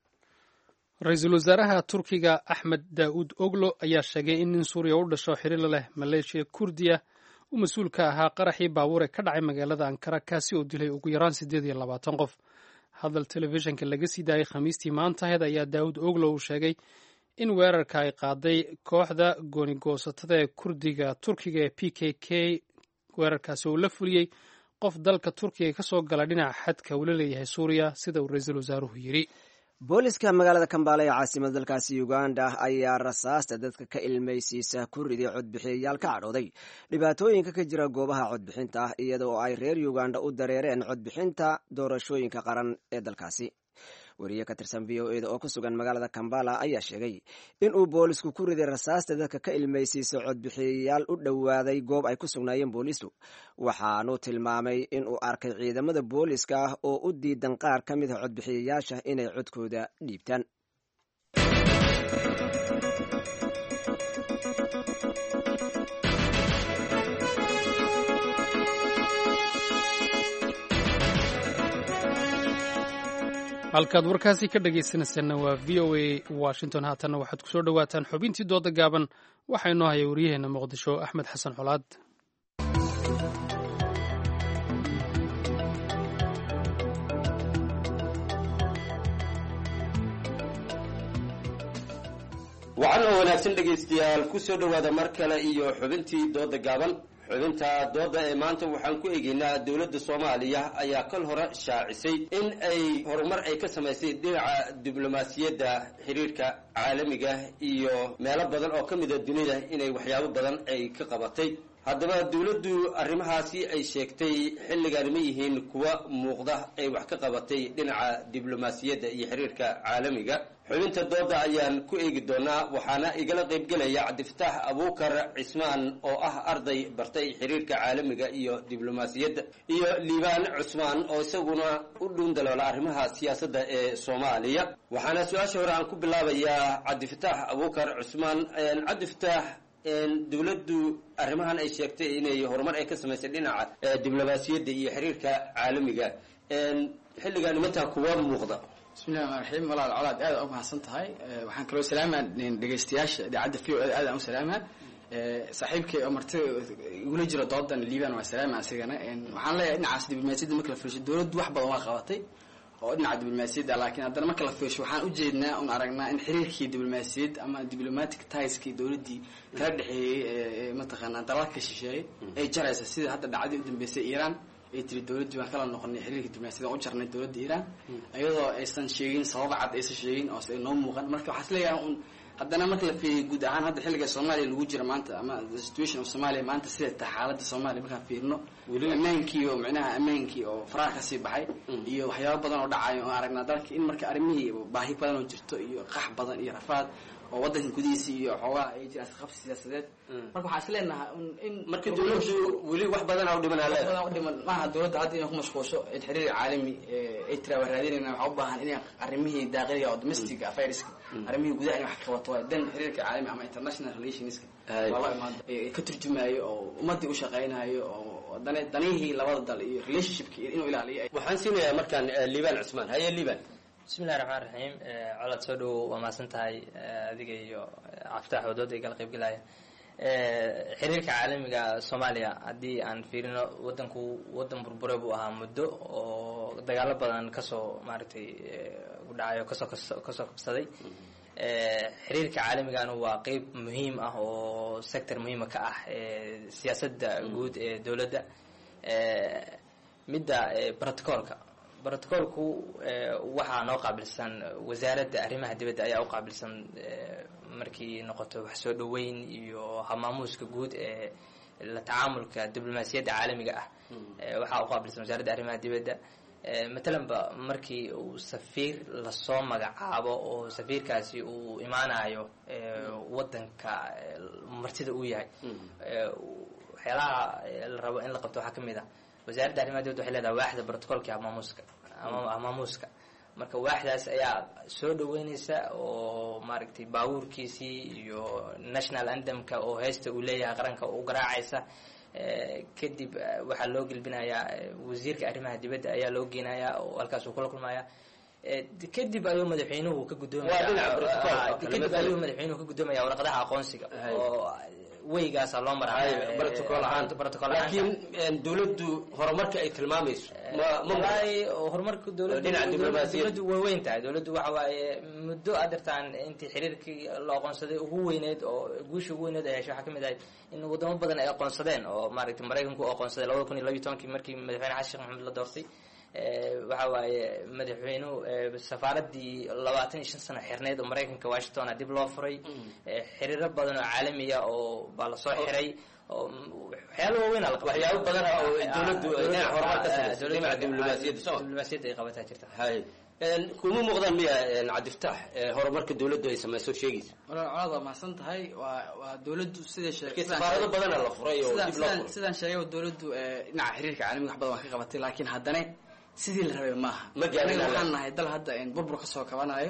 Ra'iisul Wasaaraha Turkiga Ahmed Daud Oglo ayaa sheegay in Suuriya u dhasho xiriir leh Maleeshiya Kurdiya uu mas'uul ka ahaa qaraxii baabuur ee ka dhacay magaalada Ankara kaasi oo dilay ugu yaraan 28 qof. hadal telefishinka laga sii daayay Khamiistii maanta ayaa Daud Oglo uu sheegay in weerarka ay qaaday kooxda gooni-goosatada ee Kurdiga Turkiga ee PKK weerarkaasi uu la fuliyay qof dalka Turkiga ka soo gala dhinaca xadka uu la leeyahay Suuriya sida uu ra'iisul wasaaruhu yiri. booliska magaalada Kampala ee caasimadda dalkaasi Uganda ayaa rasaasta dadka ka ilmaysiisa ku riday codbixiyayaal ka cadhooday dhibaatooyinka ka jira goobaha codbixinta iyadoo ay reer Uganda u dareereen codbixinta doorashooyinka qaran ee dalkaasi. wariye ka tirsan VOA oo ku sugan magaalada Kampala ayaa sheegay in uu boolisku ku riday rasaasta dadka ka ilmaysiisa codbixiyayaal u dhawaaday goob ay ku sugnaayeen boolistu waxaanu tilmaamay in uu arkay ciidamada booliska oo u diidan qaar ka mid ah codbixiyayaasha inay codkooda dhiibtaan. halkaad warkaasi ka dhagaysanaysaan waa VOA Washington haatanna waxaad ku soo dhawaataan xubintii dooda gaaban waxaa inoo haya wariyaheena Muqdisho Axmed Xasan Colaad. waxaan oo wanaagsan dhegaystayaal ku soo dhawaada mar kale iyo xubintii dooda gaaban. xubinta dooda ee maanta waxaan ku eegaynaa dowladda Soomaaliya ayaa kal hore shaacisay in ay horumar ay ka samaysay dhinaca diblomaasiyadda xiriirka caalamiga iyo meelo badan oo ka mid ah dunida inay waxyaabo badan ay ka qabatay. haddaba dowladdu arrimahaasi ay sheegtay xilligan ma yihiin kuwa muuqda ay wax ka qabatay dhinaca diblomaasiyadda iyo xiriirka caalamiga. xubinta dooda ayaan ku eegi doonaa waxaana igala qaybgelaya Cabdifataax Abuukar Cismaan oo ah arday bartay xiriirka caalamiga iyo diblomaasiyadda iyo Liibaan Cusmaan oo isaguna u dhuundaloola arrimaha siyaasadda ee Soomaaliya. waxaana su'aasha hore aan ku bilaabayaa Cabdifataax Abuukar Cismaan. Cabdifataax, dowladdu arrimahan ay sheegtay inay horumar ay ka samaysay dhinaca diblomaasiyadda iyo xiriirka caalamiga xilligan maanta kuwa muuqda. bismillahi rahmaani rahiim. walaal colaad aad u mahadsan tahay. waxaan kaloo salaamaa dhegaystayaasha idaacadda VOA aad aan u salaamaa saaxiibkay oo marti igula jira doodan Liibaan waa salaamaa asigana. waxaan leeyahay dhinacaas diblomaasiyadda marka la fiirsho dowladdu wax badan waa qabatay oo dhinaca diblomaasiyadda laakiin haddana marka la fiirsho waxaan u jeednaa un aragnaa in xiriirkii diblomaasiyadda ama diplomatic ties-kii dowladdii kala dhexeeyey mataqaanaa dalalka shisheeye ay jaraysa sida hadda dhacdii u dambeysay Iiraan ay tiri dowladdii waan kala noqonay xiriirka diblomaasiyadda u jarnay dowladda Iran iyadoo aysan sheegin sabab cad aysan sheegin oo ay noo muuqan marka waxaa isleeyahay un haddana marka la fiiriyo guud ahaan hadda xilliga Soomaaliya lagu jiro maanta ama the situation of Somalia maanta sida tahay xaaladda Soomaaliya markaan fiirino amaankii oo macnaha amaankii oo faraha ka sii baxay iyo waxyaabo badan oo dhacay oo aragnaa dalka in marka arrimihii baahi badan oo jirto iyo qax badan iyo rafaad oo wadanka gudihiisa iyo xoogaa ay jiraan qabsi siyaasadeed marka waxaa isleenahay in marka dowladdu weli wax badan oo dhiman maaha dowladda hadda inay ku mashquulsho xiriir caalami ay tira waraadinayna waxaa u baahan inay arrimihii daaqiliga oo domestic affairs arrimihii gudaha inay wax ka qabato dan xiriirka caalami ama international relations wala imaado ka turjumayo oo ummadii u shaqeynayo oo danihii labada dal iyo relationshipkii inuu ilaaliyo waxaan siinayaa markaan Liibaan Cusmaan haye Liibaan bismillahi raxmaan raxiim colaad soo dhow waa mahadsan tahay adiga iyo caftaax wadooda ay kala qayb galayeen xiriirka caalamiga Soomaaliya haddii aan fiirino wadanku wadan burbure buu ahaa muddo oo dagaalo badan kasoo maaragtay u dhacayo kasoo kabsaday xiriirka caalamigana waa qeyb muhiim ah oo sector muhiima ka ah siyaasadda guud ee dowladda midda brotocolku waxaa noo qaabilsan wasaaradda arrimaha dibadda ayaa u qaabilsan markii noqoto wax soo dhoweyn iyo hamaamuuska guud ee la tacaamulka diblomaasiyadda caalamiga ah waxaa u qaabilsan wasaaradda arrimaha dibadda matalanba markii uu safiir lasoo magacaabo oo safiirkaasi uu imaanayo wadanka martida uu yahay waxyaalaha la rabo in la qabto waxaa ka mid ah wasaaradda arrimaha dibadda waxay leedahay waaxda brotocolka hamaamuuska marka waaxdaas ayaa soo dhaweynaysa oo maaragtay baabuurkiisii iyo national anthem-ka oo heesta uu leeyahay qaranka u garaacaysa kadib waxaa loo gelbinayaa wasiirka arrimaha dibadda ayaa loo geenayaa oo halkaas uu kula kulmaya kadib ayuu madaxweynuhu ka guddoomaya warqadaha aqoonsiga oo weygaasa loo maraa protocol laakiin dowladdu horumarka ay tilmaamayso horumarka dowladdu way weyn tahay dowladdu waxa waaye muddo adartaan intii xiriirkii la aqoonsaday ugu weyneed oo guusha ugu weyneed ay heshay waxaa ka mid ahayd in wadamo badan ay aqoonsadeen oo maaragtay maraykanku u aqoonsaday 2012 markii madaxweyne xasan sheekh maxamed la doortay waxa waaye madaxweynuhu safaaradii 25 sano xirneed oo Mareykanka Washington dib loo furay xiriiro badan oo caalamiya oo baa la soo xiray oo waxyaalo weyn la qabtay waxyaabo badan oo dowladdu ay horumar ka sameysay dhinaca diblomaasiyadda ay qabataa jirta kuma muuqdaan miya Cabdifataax horumarka dowladdu ay samayso sheegayso walaal waa mahadsan tahay waa dowladdu sidoo sheegay safaarado badan la furay oo dib loo furay sidaan sheegay dowladdu dhinaca xiriirka caalamiga wax badan waa ka qabatay laakiin haddana sidii la rabay maaha waxaan nahay dal hadda burbur ka soo kabanayo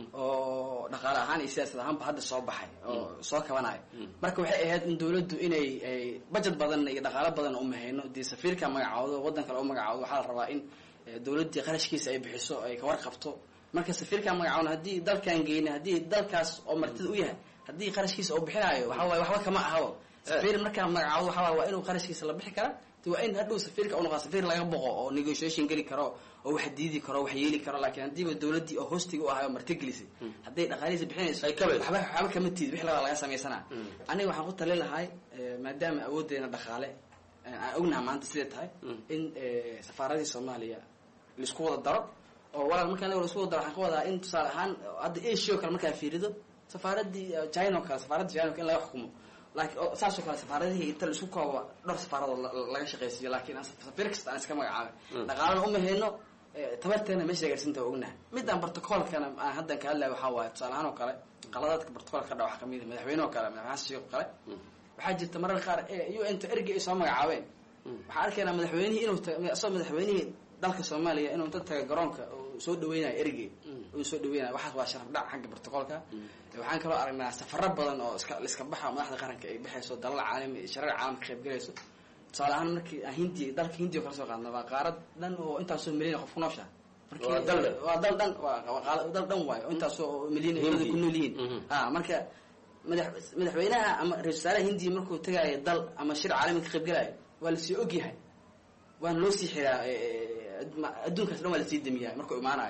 oo dhaqaale ahaan iyo siyaasad ahaanba hadda soo baxay oo soo kabanayo marka waxay ahayd in dowladdu inay budget badan iyo dhaqaale badan u mahayno dii safiirka magacaawdo wadan kale u magacaawdo waxaa la rabaa in dowladdii qarashkiisa ay bixiso ay ka warqabto marka safiirka magacaawna haddii dalkan geeyna haddii dalkaas oo martida u yahay haddii qarashkiisa uu bixinayo waxa waaye waxba kama ahabo safiir markaa magacaawdo waxa waa inuu qarashkiisa la bixi karaa waa in hadhow safiirka u noqo safiir laga boqo oo negotiation geli karo oo wax diidi karo wax yeeli karo laakiin haddiiba dowladdii oo hostiga u ahayo martigelisay hadday dhaqaalihiisa bixinayso waxba kama tiid wix laga samaysanaa aniga waxaan ku talin lahay maadaama awooddeena dhaqaale aan ognaha maanta siday tahay in safaaradii Soomaaliya laisku wada daro oo walaal markaan laisku wada daro waxaan ka wadaa in tusaale ahaan hadda Asia oo kale markaa fiirido safaaradii China oo kale safaaradii China in laga xukumo laakiin saasoo kale safaaradihii inta laisku koobo dhowr safaaradood laga shaqaysiiyo laakiin safiir kasta aan iska magacaabay dhaqaalana uma hayno tabarteena meesha gaarsiinta ognahay midaan protocolkana aan haddan ka hadlayo waxaa waaye tusaale ahaan oo kale qaladaadka protocolka ka dhaca waxaa kamid ah madaxweyne oo kale madaxweyne sheekh oo kale waxaa jirta marar qaar UN-ta ergey ay soo magacaabeen waxaa arkaynaa madaxweynihii inuu asoo madaxweynihii dalka Soomaaliya inuu inta taga garoonka soo dhaweynayo ergey uu soo dhaweynayo waxaas waa sharaf dhac xagga protocolka waxaan kaloo aragnaa safaro badan oo iska baxa madaxda qaranka ay baxayso dalal caalami iyo sharar caalam ka qayb galayso tusaale ahaan markii dalka Hindiya kala soo qaadna waa qaarad dhan oo intaas oo milyan qof ku noosha markii waa dal dhan waayo intaas oo milyan ay ku nool yihiin marka madaxweynaha ama ra'iisul wasaaraha Hindiya markuu tagayo dal ama shir caalami ka qayb galayo waa la sii ogyahay waan loo sii xiraa adduunkaas dhan waa la sii damiyaa markuu imaanayo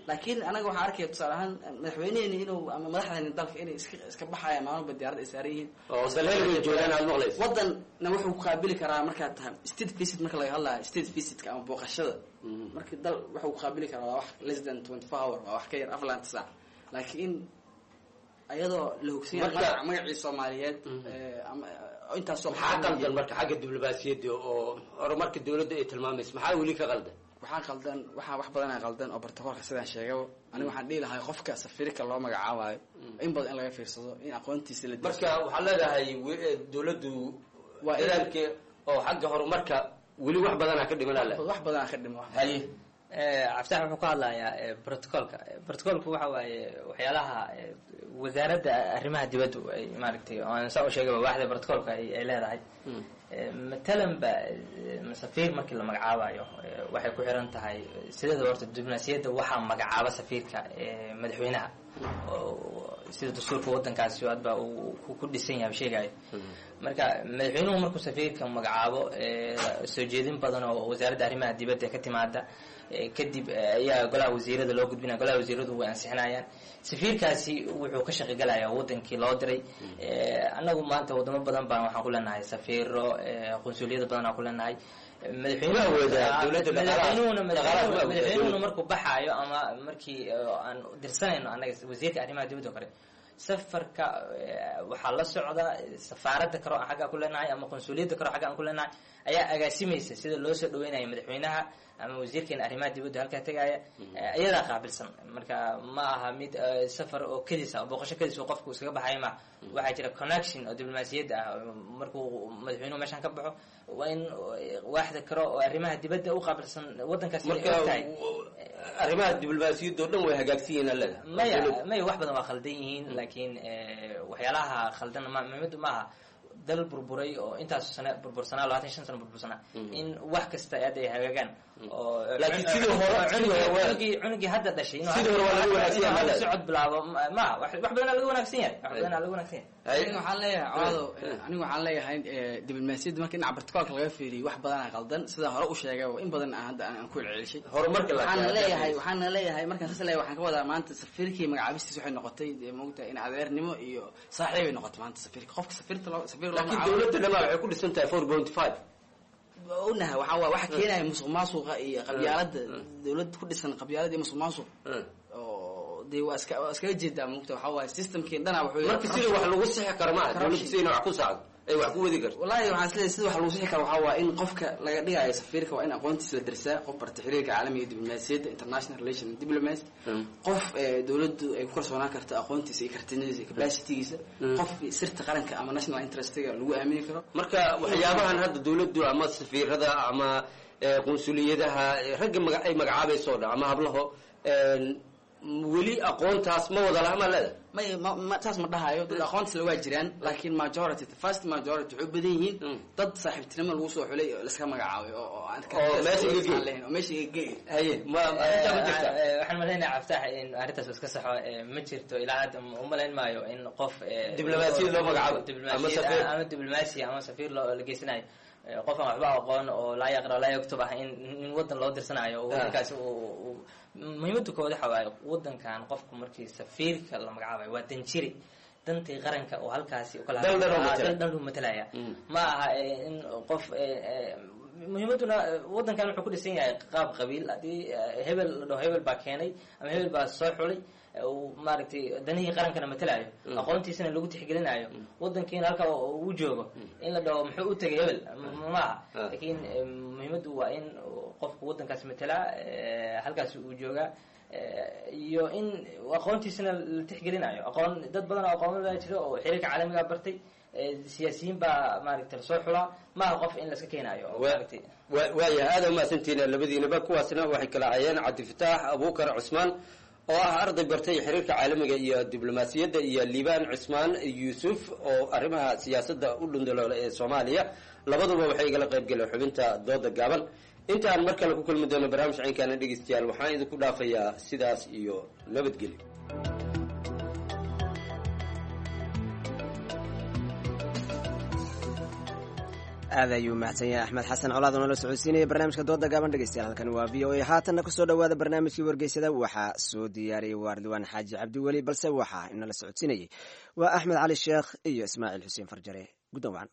laakiin anaga waxaan arkaya tusaale ahaan madaxweyneheni inuu ama madaxdani dalka inay iska baxayaan maalmoba diyaarada ay saaran yihiin oo daleel joogaan aad maqlayso wadanna wuxuu ku qaabili karaa markaad tahay state visit marka laga hadlayo state visitka ama booqashada marka dal wuxuu ku qaabili karaa waa wax less than 24 hour waa wax ka yar afar saac laakiin ayadoo la hogsiinaya magacii Soomaaliyeed ama intaas soo qaldan marka xagga diblomaasiyadda oo horumarka dawladda ay tilmaamayso maxaa weli ka qaldan waxaa wax badan qaldan oo bartakoolka sidaan sheegay aniga waxaan dhihi lahaa qofka safiirka loo magacaabayo in badan in laga fiirsado in aqoontiisa la marka waxaa leedahay dawladdu waa ilaalka oo xagga horumarka weli wax badan ka dhiman wax badan ka dhiman haye Cabditax wuxuu ka hadlayaa protocolka waxa waaye waxyaalaha wasaaradda arrimaha dibadda ay maaragtay aan soo sheegay waaxda protocolka ay leedahay matalan ba safiir markii la magacaabayo waxay ku xiran tahay sidoo horta diblomaasiyadda waxa magacaaba safiirka madaxweynaha sida dastuurka wadankaasi aadba uu ku dhisan yahay sheegay marka madaxweynuhu markuu safiirka magacaabo soo jeedin badan oo wasaaradda arrimaha dibadda ka timaada kadib ayaa golaha wasiirada loo gudbinaya golaha wasiiradu way ansixinayaan safiirkaasi wuxuu ka shaqagalayaa wadankii loo diray annagu maanta wadamo badan baan waxaan ku leenahay safiiro qunsuliyada badan aan ku leenahay madaxweynuhuna markuu baxaayo ama markii aan dirsanayno annaga wasiirka arrimaha dibadda oo kale safarka waxaa la socda safaaradda karo aan xagga ku leenahay ama qunsuliyadda karo xagga aan ku leenahay ayaa agaasimaysa sida loo soo dhaweynayo madaxweynaha ama wasiirkeena arrimaha dibadda halkaa tegaya iyadaa qaabilsan marka ma aha mid safar oo kedisa oo booqasho kedis oo qofku iskaga baxayo ma waxaa jira connection oo diblomaasiyadda ah markuu madaxweynuhu meeshaan ka baxo waa in waaxda karo oo arrimaha dibadda u qaabilsan wadankaasi tahay arrimaha diblomaasiyadda oo dhan way hagaagsan yihiin allaga maya wax badan waa khaldan yihiin laakiin waxyaalaha khaldan muhiimadu maaha dal burburay oo intaas sano burbursanaa 25 sano burbursanaa in wax kasta ay hagaagaan oo laakiin sidoo hore cunugii hadda dhashay inuu sidoo hore waa lagu wanaagsan yahay socod bilaabo ma wax badan lagu wanaagsan yahay aniga waxaan leeyahay diblomaasiyadda marka dhinaca bartakoolka laga fiiriyo wax badan qaldan sida hore u sheegay in badan hadda aan ku celcelishay horumarka waxaan leeyahay markaan saas leeyahay waxaan ka wadaa maanta safiirkii magacaabistiisa waxay noqotay moogtahay in adeernimo iyo saaxiib ay noqoto maanta safiirka qofka safiirta laakiin dawladda dhamaa waxay ku dhisan tahay 4.5 onaha waxa keenaya musuqmaasuqa iyo qabyaalada dawladda ku dhisan qabyaalada iyo musuqmaasuq oo de waa iska jeedaa moogta waxa waaye systemkii dhana wuxuu marka sida wax lagu sixi karo ma dawladda sida wax ku saacdo ay wax ku wadi karto wallahi waxaan isleeyahay sida wax lagu sixi karo waxa waa in qofka laga dhigayo safiirka waa in aqoontiisa la darsaa qof barta xiriirka caalamiga iyo diblomaasiyadda international relation and diplomacy qof dawladdu ay ku kalsoonaan karto aqoontiisa iyo kartinidiisa iyo capacity-giisa qof sirta qaranka ama national interest-ga lagu aamini karo marka waxyaabahan hadda dawladdu ama safiirada ama qunsuliyadaha ragga ay magacaabayso ama hablaho weli aqoontaas ma wada laha ma leedahay ma taas ma dhahayo dad aqoontiis waa jiraan laakiin majority the first majority wuxuu badan yihiin dad saaxiibtinimo lagu soo xulay oo iska magacaabay oo aan ka meesha iga geey haye ma jirta waxaan maleynayaa Cabditax in arrintaas iska saxo ma jirto ilaa hadda u malayn maayo in qof diblomaasiyad loo magacaabo ama diblomaasi ama safiir la geysanayo qof aan waxba aqoon oo laa yaqra laa yaktub ah in wadan loo dirsanayo oo wadankaasi muhiimadu kooda waxa waaye wadankan qofku markii safiirka la magacaabayo waa danjiri dantii qaranka oo halkaasi kala dal matalaya ma aha in qof muhiimaduna wadankan wuxuu ku dhisan yahay qaab qabiil hadii hebel baa keenay ama hebel baa soo xulay maaragtay danihii qarankana matalayo aqoontiisana lagu tixgelinayo wadankiina halka uu joogo in la dhaho muxuu u tagay hebel maaha laakiin muhiimadu waa in qofku wadankaas matala halkaas uu joogaa iyo in aqoontiisana la tixgelinayo aqoon dad badan oo aqoonada jira oo xiriirka caalamiga bartay siyaasiyiin baa maaragtay soo xulaa maaha qof in la iska keenayo maaragtay waaya aada umahadsantiina labadiinaba kuwaasna waxay kala hayeen cabdifataax abuukar cusmaan oo ah arday bartay xiriirka caalamiga iyo diblomaasiyadda iyo liibaan cusmaan yuusuf oo arrimaha siyaasadda u dhundaloola ee Soomaaliya labaduba waxay igala qayb galeen xubinta dooda gaaban intaan mar kale ku kulmi doono barnaamij caynkaana dhegeystayaal waxaan idinku dhaafayaa sidaas iyo nabadgelyo aad ayuu mahadsan yahay axmed xasan colaad oo nala socodsiinaya barnaamijka dooda gaaban dhegeystayaal halkan waa v o a haatanna kusoo dhowaada barnaamijkii wargeysada waxaa soo diyaariyey waa ridwaan xaaji cabdiweli balse waxaa inala socodsiinayay waa axmed cali sheekh iyo ismaaciil xuseen farjare guddan wacan.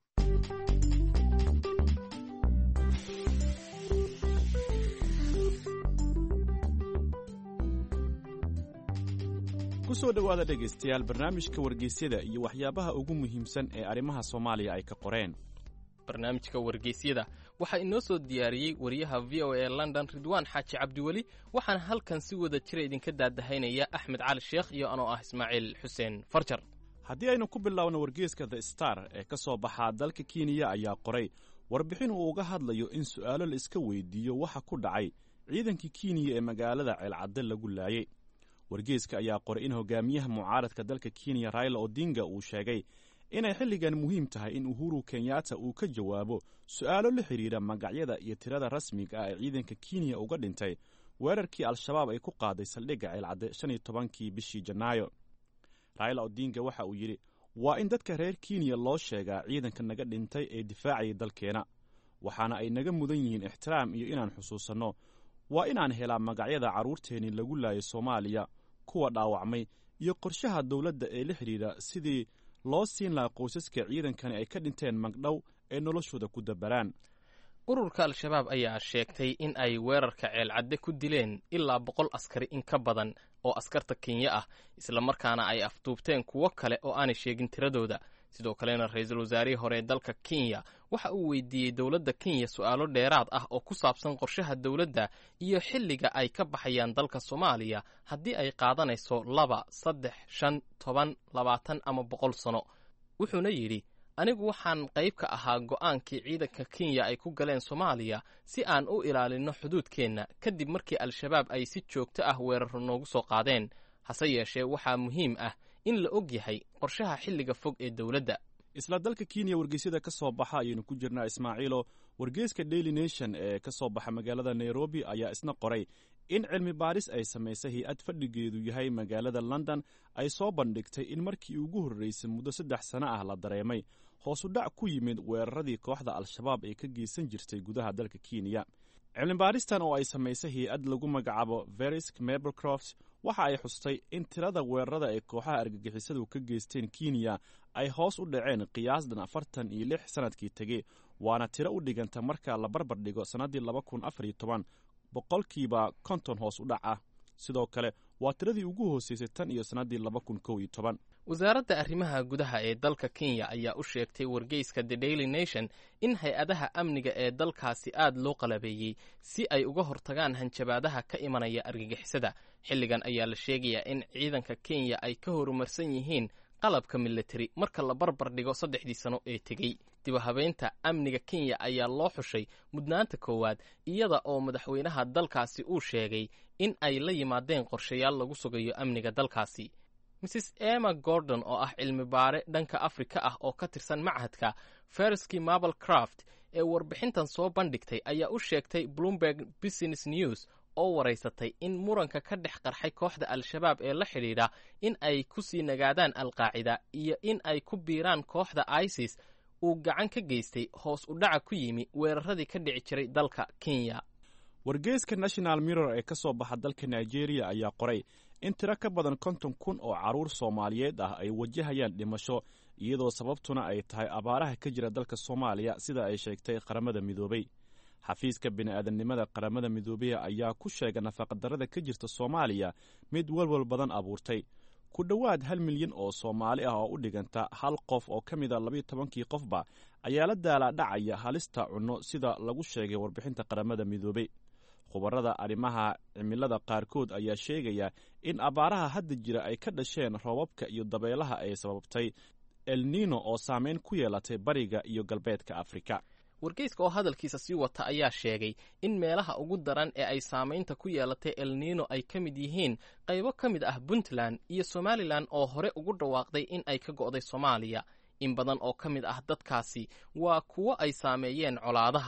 kusoo dhowaada dhegaystayaal barnaamijka wargeysyada iyo waxyaabaha ugu muhiimsan ee arrimaha soomaaliya ay ka qoreen. barnaamijka wargeysyada waxaa inoo soo diyaariyey wariyaha v o a london ridwaan xaaji cabdiweli waxaana halkan si wada jira idinka daadahaynaya axmed cali sheekh iyo anoo ah ismaaciil xuseen farjar. haddii aynu ku biloawno wargeyska the star ee ka soo baxaa dalka kenya ayaa qoray warbixin uu uga hadlayo in su'aalo la iska weydiiyo waxa ku dhacay ciidankii kenya ee magaalada ceelcadde lagu laayay. wargeyska ayaa qoray in hogaamiyaha mucaaradka dalka kenya raila odinga uu sheegay inay xilligan muhiim tahay in uhuru kenyatta uu ka jawaabo su'aalo la xidhiidha magacyada iyo tirada rasmiga ah ee ciidanka kenya uga dhintay weerarkii al-shabaab ay ku qaaday saldhigga ceelcadde 15kii bishii janaayo. raila odinga waxa uu yidhi waa in dadka reer kenya loo sheegaa ciidanka naga dhintay ee difaacayay dalkeena waxaana ay naga mudan yihiin ixtiraam iyo inaan xusuusanno waa inaan helaa magacyada carruurteennii lagu laayay soomaaliya kuwa dhaawacmay iyo qorshaha dawladda ee la xidhiidha sidii loo siin lahaa qoysaska ciidankani ay ka dhinteen magdhow ee noloshooda ku dabaraan. ururka al-shabaab ayaa sheegtay in ay weerarka ceelcadde ku dileen ilaa 100 askari in ka badan oo askarta kenya ah islamarkaana ay afduubteen kuwo kale oo aanay sheegin tiradooda. sidoo kalena ra-iisul wasaarihii hore ee dalka kenya waxa uu weydiiyey dowladda kenya su'aalo dheeraad ah oo ku saabsan qorshaha dowladda iyo xilliga ay ka baxayaan dalka soomaaliya haddii ay qaadanayso 2, 3, 5, 10, 20 ama 100 sano. wuxuuna yidhi anigu waxaan qayb ka ahaa go'aankii ciidanka kenya ay ku galeen soomaaliya si aan u ilaalinno xuduudkeenna kadib markii al-shabaab ay si joogto ah weeraro noogu soo qaadeen. hase yeeshee waxaa muhiim ah in la og yahay qorshaha xilliga fog ee dowladda. isla dalka kenya wargeysyada ka soo baxa ayaynu ku jirnaa ismaaciilo. wargeyska daily nation ee ka soo baxa magaalada nairobi ayaa isna qoray in cilmi baaris ay samaysay hay-ad fadhigeedu yahay magaalada london ay soo bandhigtay in markii ugu horreysay muddo 3 sano ah la dareemay hoosu dhac ku yimid weeraradii kooxda al-shabaab ee ka geysan jirtay gudaha dalka kenya. cilmibaaristan oo ay samaysay hay-ad lagu magacaabo verisk maplecroft waxa ay xustay in tirada weerarada ee kooxaha argagixisadu ka geysteen kenya ay hoos u dhaceen qiyaasdan 46 sanadkii tegey waana tiro u dhiganta marka la barbar dhigo sannaddii 2014 boqolkiiba 50 hoos u dhac ah. sidoo kale waa tiradii ugu hooseysay tan iyo sannaddii 2011. wasaaradda arrimaha gudaha ee dalka kenya ayaa u sheegtay wargeyska the daily nation in hay-adaha amniga ee dalkaasi aad loo qalabeeyey si ay uga hortagaan hanjabaadaha ka imanaya argagixisada. xilligan ayaa la sheegayaa in ciidanka kenya ay ka horumarsan yihiin qalabka militari marka la barbar dhigo 3 sano ee tegey. dibahabeynta amniga kenya ayaa loo xushay mudnaanta koowaad iyada oo madaxweynaha dalkaasi uu sheegay in ay la yimaadeen qorshayaal lagu sugayo amniga dalkaasi. mrs emma gordon oo ah cilmi baare dhanka afrika ah oo ka tirsan machadka ferski maplecroft ee warbixintan soo bandhigtay ayaa u sheegtay bloomberg business news oo waraysatay in muranka ka dhex qarxay kooxda al-shabaab ee la xidhiidha in ay ku sii nagaadaan al-qaacida iyo in ay ku biiraan kooxda isis uu gacan ka geystay hoos u dhaca ku yimi weeraradii ka dhici jiray dalka kenya. wargeyska national mirror ee ka soo baxa dalka nigeria ayaa qoray in tiro ka badan 50,000 oo carruur soomaaliyeed ah ay wajahayaan dhimasho iyadoo sababtuna ay tahay abaaraha ka jira dalka soomaaliya sida ay sheegtay qaramada midoobay. xafiiska bini'aadamnimada qaramada midoobey ayaa ku sheegay nafaqadarrada ka jirta soomaaliya mid walwal badan abuurtay. ku dhowaad 1 milyan oo soomaali ah oo u dhiganta 1 qof oo ka mida 12kii qofba ayaa la daalaadhacaya halista cunno sida lagu sheegay warbixinta qaramada midoobey. khubarada arrimaha cimilada qaarkood ayaa sheegaya in abaaraha hadda jira ay ka dhasheen roobabka iyo dabeelaha ay sababtay el nino oo saameyn ku yeelatay bariga iyo galbeedka afrika. wargeyska oo hadalkiisa sii wata ayaa sheegay in meelaha ugu daran ee ay saamaynta ku yeelatay el nino ay ka mid yihiin qaybo ka mid ah puntland iyo somalilan oo hore ugu dhawaaqday in ay ka go'day soomaaliya. in badan oo ka mid ah dadkaasi waa kuwo ay saameeyeen colaadaha.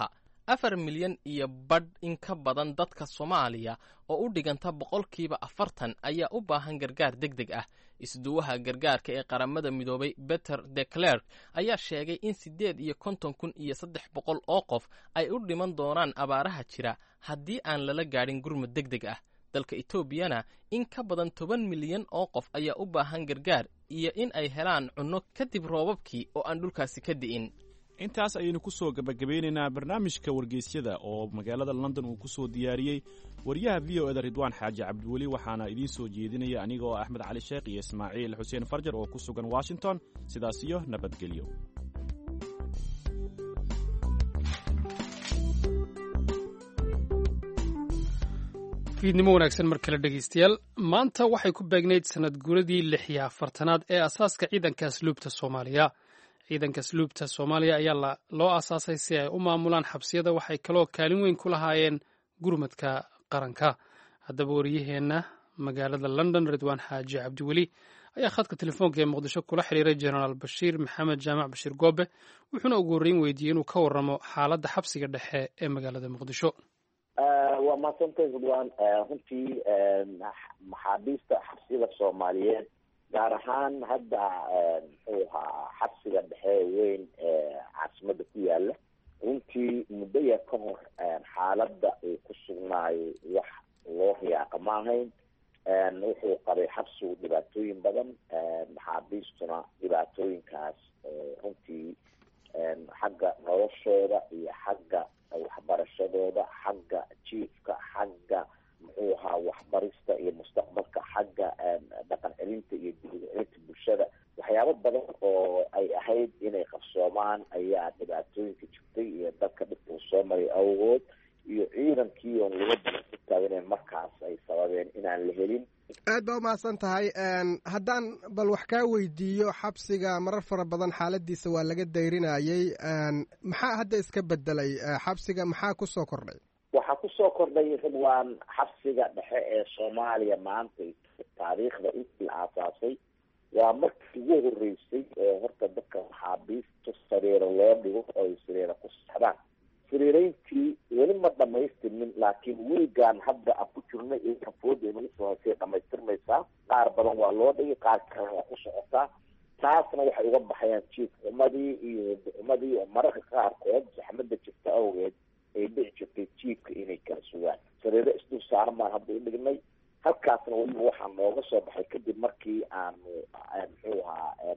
4 milyan iyo badh in ka badan dadka Soomaaliya oo u dhiganta 40% ayaa u baahan gargaar degdeg ah. Isduwaha gargaarka ee qaramada midoobay Peter de Klerk ayaa sheegay in 58,300 oo qof ay u dhiman doonaan abaaraha jira haddii aan lala gaadhin gurmud degdeg ah. Dalka Etoobiyana in ka badan 10 milyan oo qof ayaa u baahan gargaar iyo in ay helaan cunno kadib roobabkii oo aan dhulkaasi ka di'in. intaas ayaynu ku soo gabagabeynaynaa barnaamijka wargeysyada oo magaalada London uu ku soo diyaariyey wariyaha VOA Ridwaan Xaaji Cabdiweli, waxaana idiin soo jeedinaya anigoo Axmed Cali Sheekh iyo Ismaaciil Xuseen Farjar oo ku sugan Washington. sidaas iyo nabadgelyo. fiidnimo wanaagsan mar kale dhegaystayaal. maanta waxay ku beegnayd sanad guuradii 46aad ee asaaska ciidanka asluubta Soomaaliya. ciidanka asluubta Soomaaliya ayaa loo aasaasay si ay u maamulaan xabsiyada, waxay kaloo kaalin weyn ku lahaayeen gurmadka qaranka. haddaba wariyaheenna magaalada London Ridwaan Xaaji Cabdiweli ayaa khadka telefoonka ee Muqdisho kula xiriiray Jenaraal Bashiir Maxamed Jaamac Bashiir Goobe, wuxuuna ugu horreyn weydiiyey inuu ka warramo xaaladda xabsiga dhexe ee magaalada Muqdisho. waa mahadsantay Ridwaan. runtii maxaabiista xabsiyada Soomaaliyeed gaar ahaan hadda muxuu ahaa xabsiga dhexe weyn ee caasimada ku yaala, runtii muddo yar ka hor xaaladda uu ku sugnaayo wax loo riyaaqa ma ahayn. wuxuu qabay xabsigu dhibaatooyin badan, maxaabiistuna dhibaatooyinkaas runtii xagga noloshooda iyo xagga waxbarashadooda, xagga jiifka, xagga muxuu ahaa waxbarista iyo mustaqbalka, xagga dhaqan celinta iyo dibadcelinta bulshada, waxyaabo badan oo ay ahayd inay qabsoomaan ayaa dhibaatooyinka jirtay iyo dadka dhibka uu soo maray awgood iyo ciidankii oon laga balan markaas ay sababeen inaan la helin. aad baa umahadsan tahay. haddaan bal wax kaa weydiiyo, xabsiga marar fara badan xaaladiisa waa laga dayrinayay. maxaa hadda iska bedelay xabsiga? maxaa kusoo kordhay? waxaa kusoo kordhay Ridwaan, xabsiga dhexe ee Soomaaliya maanta taariikhda intii la aasaasay waa markii ugu horeysay oo horta dadka maxaabiista sariiro loo dhigo oo ay sariiro ku socdaan. sariireyntii weli ma dhamaystirmin, laakiin wiigaan hadda aan ku jirna iyo kafooda inagu soo hasee dhamaystirmaysaa. qaar badan waa loo dhigay, qaar kalena waa ku socotaa. taasna waxay uga baxayaan jiif xumadii iyo xumadii oo mararka qaarkood saxmada jirta awgeed ay dhici jirtay jiifka inay kala sugaan. sariiro isdul saaran baan hadda u dhignay. halkaasna weliba waxaa nooga soo baxay kadib markii aanu muxuu ahaa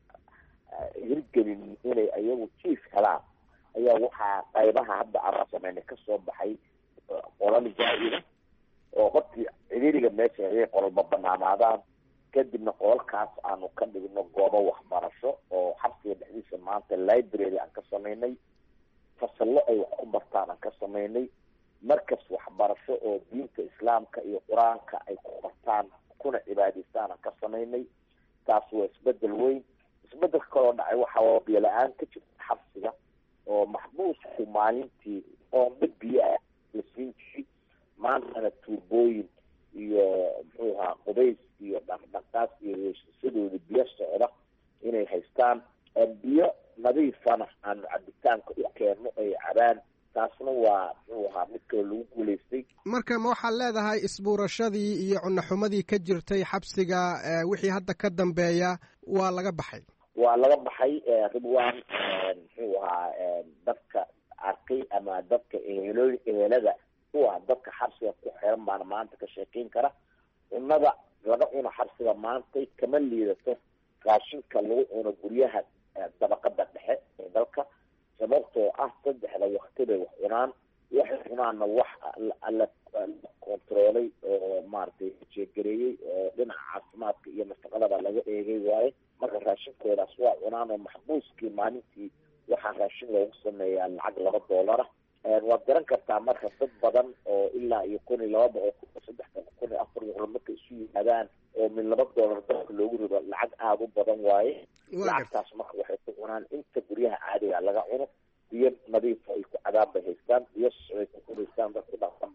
hirgelin inay ayagu jiif helaan, ayaa waxaa qaybaha hadda aan sameynay kasoo baxay qolal jaa-ida oo hortii ciriiriga meesha ayay qolalba banaanaadaan, kadibna qolalkaas aanu ka dhigno goobo waxbarasho oo xabsiga dhexdiisa maanta library aan ka sameynay, fasallo ay wax ku bartaan aan ka sameynay, markas waxbarasho oo diinta islaamka iyo qur-aanka ay ku bartaan kuna cibaadaystaan aan ka sameynay. taas waa isbedel weyn. isbedelka kaloo dhacay waxaa biyo la-aan ka jirta xabsiga oo maxbuusku maalintii oomba biyo ah la siin jiray, maantana tuubooyin iyo muxuu ahaa qubays iyo dhaqdhaqaas iyo weeshasadooda biyo socda inay haystaan. biyo nadiifana aanu cabitaanka u keenno ay cabaan. taasna waa muxuu ahaa mid kale lagu guulaystay. marka ma waxaad leedahay isbuurashadii iyo cunaxumadii ka jirtay xabsiga wixii hadda ka dambeeya waa laga baxay? waa laga baxay Ridwaan. muxuu ahaa dadka arkay ama dadka ehelada kuwa dadka xabsiga ku xiran baana maanta ka sheekeyn kara. cunada laga cuno xabsiga maanta kama liidato raashinka lagu cuno guryaha dabaqada dhexe ee dalka, sababtoo ah 3 waqti bay wax cunaan. waxay cunaanna wax la kontaroolay oo maaragtay jeegareeyey oo dhinaca caafimaadka iyo nafaqadaba laga eegay waaye. marka raashinkoodaas waa cunaan oo maxbuuskii maalintii waxaa raashin loogu sameeyaa lacag $2. waad garan kartaa marka dad badan oo ilaa iyo 1,200 3,400 marka isu yimaadaan oo min $2 dadka loogu rido lacag aada u badan waaye. lacagtaas marka waxay ku cunaan inta guryaha caadiga laga cuno. biyo nadiif ay ku cadaan bay haystaan, biyo ay ku qubaystaan, dad ku dhaqan bay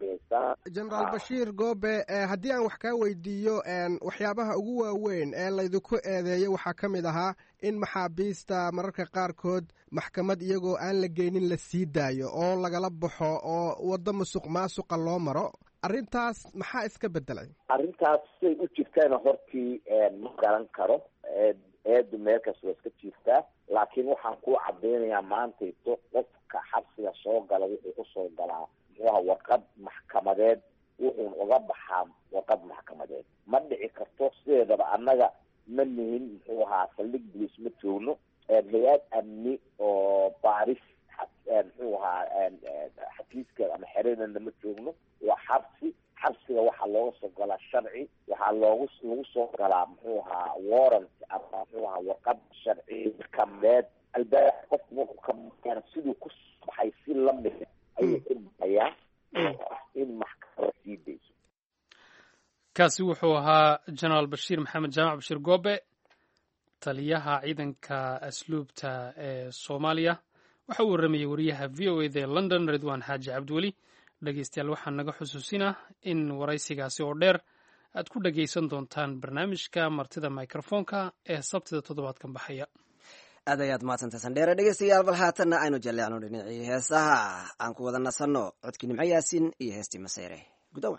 haystaan. generaal bashiir goobe haddii aan wax kaa weydiiyo waxyaabaha ugu waaweyn ee laydinku eedeeyo waxaa ka mid ahaa in maxaabiista mararka qaarkood maxkamad iyagoo aan la geynin la sii daayo oo lagala baxo oo waddo musuq maasuqa loo maro arrintaas maxaa iska bedelay? arrintaas say u jirtaana hortii ma garan karo, eedu meel kasta waa iska jirtaa, laakiin waxaan ku cadeynayaa maantayto qofka xabsiga soo gala wuxuu kusoo galaa muxuuha warqad maxkamadeed, wuxuun uga baxaa warqad maxkamadeed. ma dhici karto sideedaba annaga ma nihin muxuu ahaa saldhig bolis ma joogno, hay-ad amni oo baaris muxuu ahaa xafiiskeeda ama xeradana ma joogno, waa xabsiga waxaa looga soo galaa sharci, waxaa lagu soo galaa muxuu ahaa warrant ama muxuu ahaa warqad sharci maxkamadeed. albaab qofku markuu ka siduu ku baxay si lamid ayuu ku baxayaa in maxkamada sii dayso. kaasi wuxuu ahaa generaal bashiir maxamed jaamac bashiir goobe, taliyaha ciidanka asluubta ee soomaaliya. waxa uu waramayey wariyaha v o eda ee london ridwaan xaaji cabdiweli. dhegeystayaal waxaa naga xusuusinah in waraysigaasi oo dheer aad ku dhegaysan doontaan barnaamijka martida microfonka ee sabtida toddobaadkan baxaya. aad ayaad mahadsantahay sandheere. dhegeystayaal bal haatanna aynu jaleecno dhinacii heesaha aan ku wada nasanno codkii nimco yaasin iyo heestii maseyre gudawa.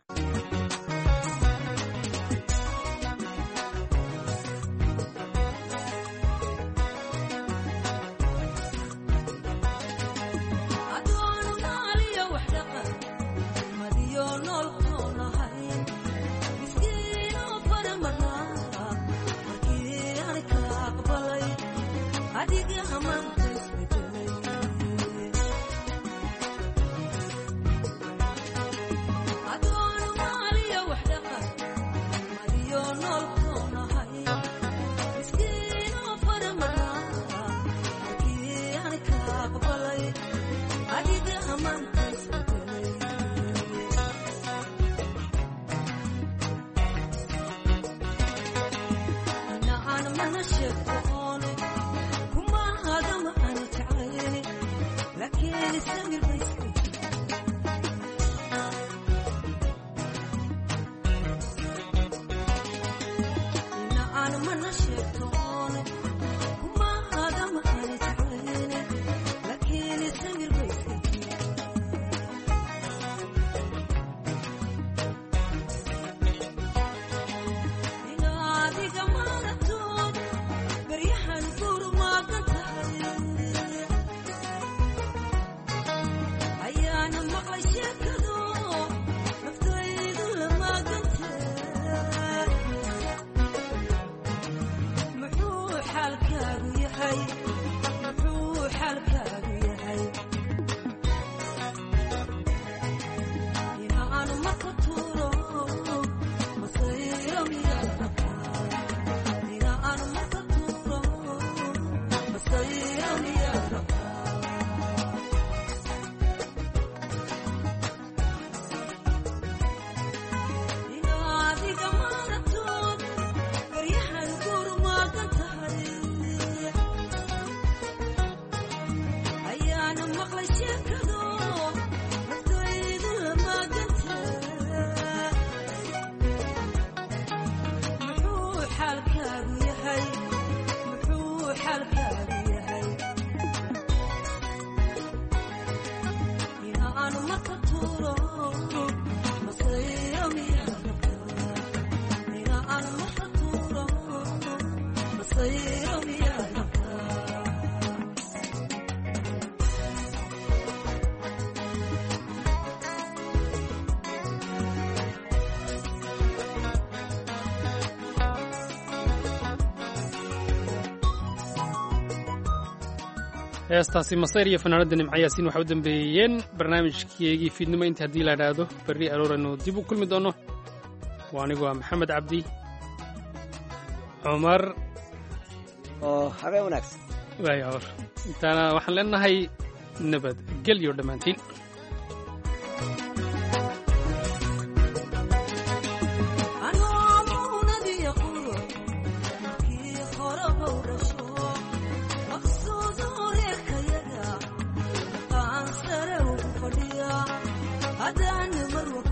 heestaasi masayr iyo fanaanada nimco yaasiin waxaa u dambeeyeen barnaamijkeegii fiidnimo inta haddii la idhaahdo berri arooraynu dib u kulmi doonno. waa anigu waa maxamed cabdi cumar oo habeen wanaagsan waaya hor intaana waxaan leenahay nabad gelyo dhammaantiin. Adaan marwa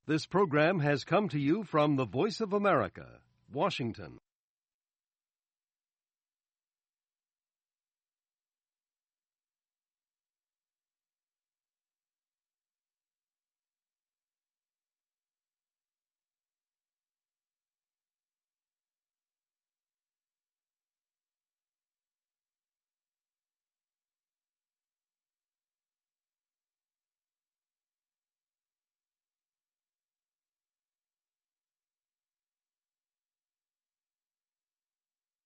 This program has come to you from the Voice of America, Washington.